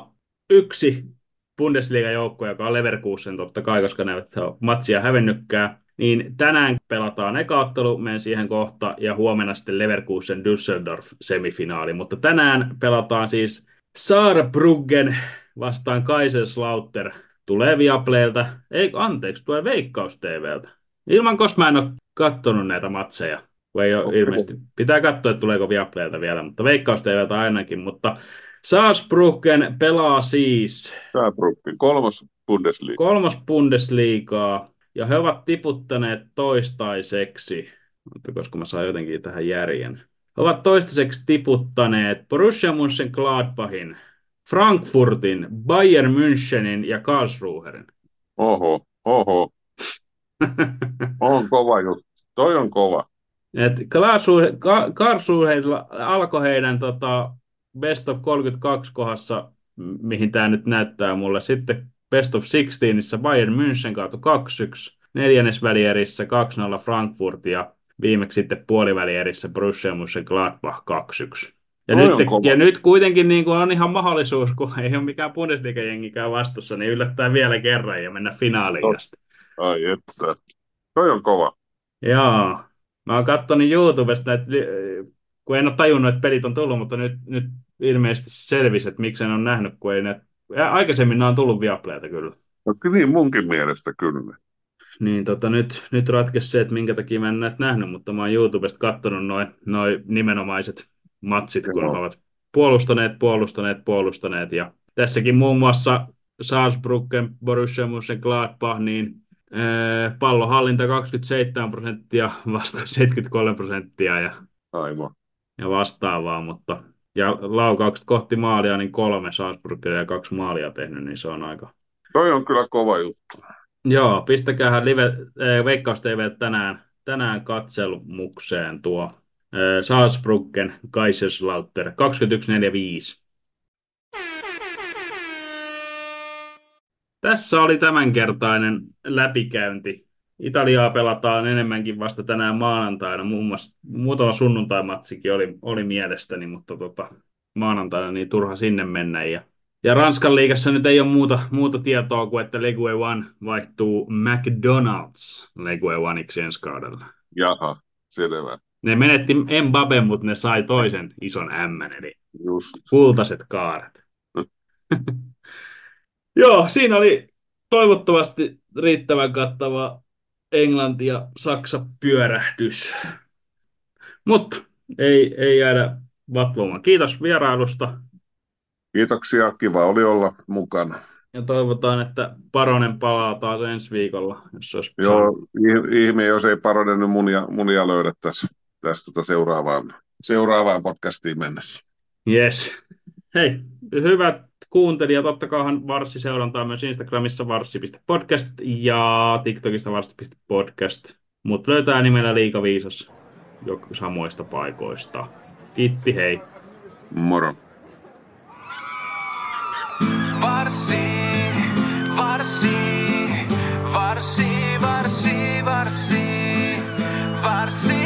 yksi Bundesliga-joukkue, joka on Leverkusen totta kai, koska ne eivät ole matsia hävennytkään, niin tänään pelataan eka ottelu, menen siihen kohta, ja huomenna sitten Leverkusen Düsseldorf semifinaali. Mutta tänään pelataan siis Saarbrücken vastaan Kaiserslautern. Tulee Viaplaylta, tulee Veikkaus TVltä. Ilman, koska mä en ole katsonut näitä matseja. Ei ole ilmeisesti. Pitää katsoa, että tuleeko Viaplaylta vielä, mutta Veikkaus TVltä ainakin. Mutta Saarbrücken pelaa siis kolmas Bundesliigaa, ja he ovat tiputtaneet toistaiseksi, mutta koska mä saan jotenkin tähän järjen, he ovat toistaiseksi tiputtaneet Borussia Mönchengladbachin, Frankfurtin, Bayern Münchenin ja Karlsruherin. Oho. On kova juttu. Toi on kova. Karlsruheilla alkoi heidän Best of 32 kohdassa, mihin tämä nyt näyttää mulle. Sitten Best of 16, Bayern München kaatui 2-1, neljännesvälierissä 2-0 Frankfurt ja viimeksi sitten puolivälierissä Borussia Mönchengladbach 2-1. Ja nyt kuitenkin niin kuin on ihan mahdollisuus, kun ei ole mikään Bundesliga-jengikään vastassa, niin yllättää vielä kerran ja mennä finaaliin asti. Ai että, toi on kova. Joo, mä oon katsonut YouTubesta, että kun en ole tajunnut, että pelit on tullut, mutta nyt ilmeisesti selvisi, että miksi en ole nähnyt, kun ei ne... Aikaisemmin nämä on tullut Viaplaylta kyllä. No niin, munkin mielestä kyllä. Niin nyt ratkesi se, että minkä takia mä en näitä nähnyt, mutta mä oon YouTubesta katsonut noin nimenomaiset matsit, kun ovat puolustaneet. Ja tässäkin muun muassa Saarbrücken, Borussia Mönchengladbach, niin pallohallinta 27% vastaan 73%, ja Aivan. ja vastaavaa, mutta ja laukaukset kohti maalia, niin 3 Salzburgia ja 2 maalia tehnyt, niin se on aika... Toi on kyllä kova juttu. Joo, pistäkäähän Veikkaus TV tänään katselmukseen tuo Salzburgen Kaiserslautern 21.45. Tässä oli tämänkertainen läpikäynti. Italiaa pelataan enemmänkin vasta tänään maanantaina. Muun muassa muutama sunnuntai-matsikin oli mielestäni, mutta maanantaina niin turha sinne mennä. Ja Ranskan liigassa nyt ei ole muuta tietoa kuin, että Legue One vaihtuu McDonald's Legue Oneiksi ensi kaudella. Jaha, selvä. Ne menetti Mbappé, mutta ne sai toisen ison M, eli Just. kultaiset kaaret. Joo, siinä oli toivottavasti riittävän kattava Englanti ja Saksa pyörähdys. Mutta ei jäädä vatvomaan. Kiitos vierailusta. Kiitoksia, kiva oli olla mukana. Ja toivotaan, että Paronen palaa taas ensi viikolla. Jos olisi Joo, ihme, jos ei Paronen nyt munia löydä tässä seuraavaan podcastiin mennessä. Yes. Hei, hyvät kuuntelijat, ottakaahan Varssi-seurantaa myös Instagramissa varssi.podcast ja TikTokista varssi.podcast. Mut löytää nimellä Liikaviisas samoista paikoista. Kiitti, hei. Moro. Varssi, varssi, varssi, varssi, varssi, varssi.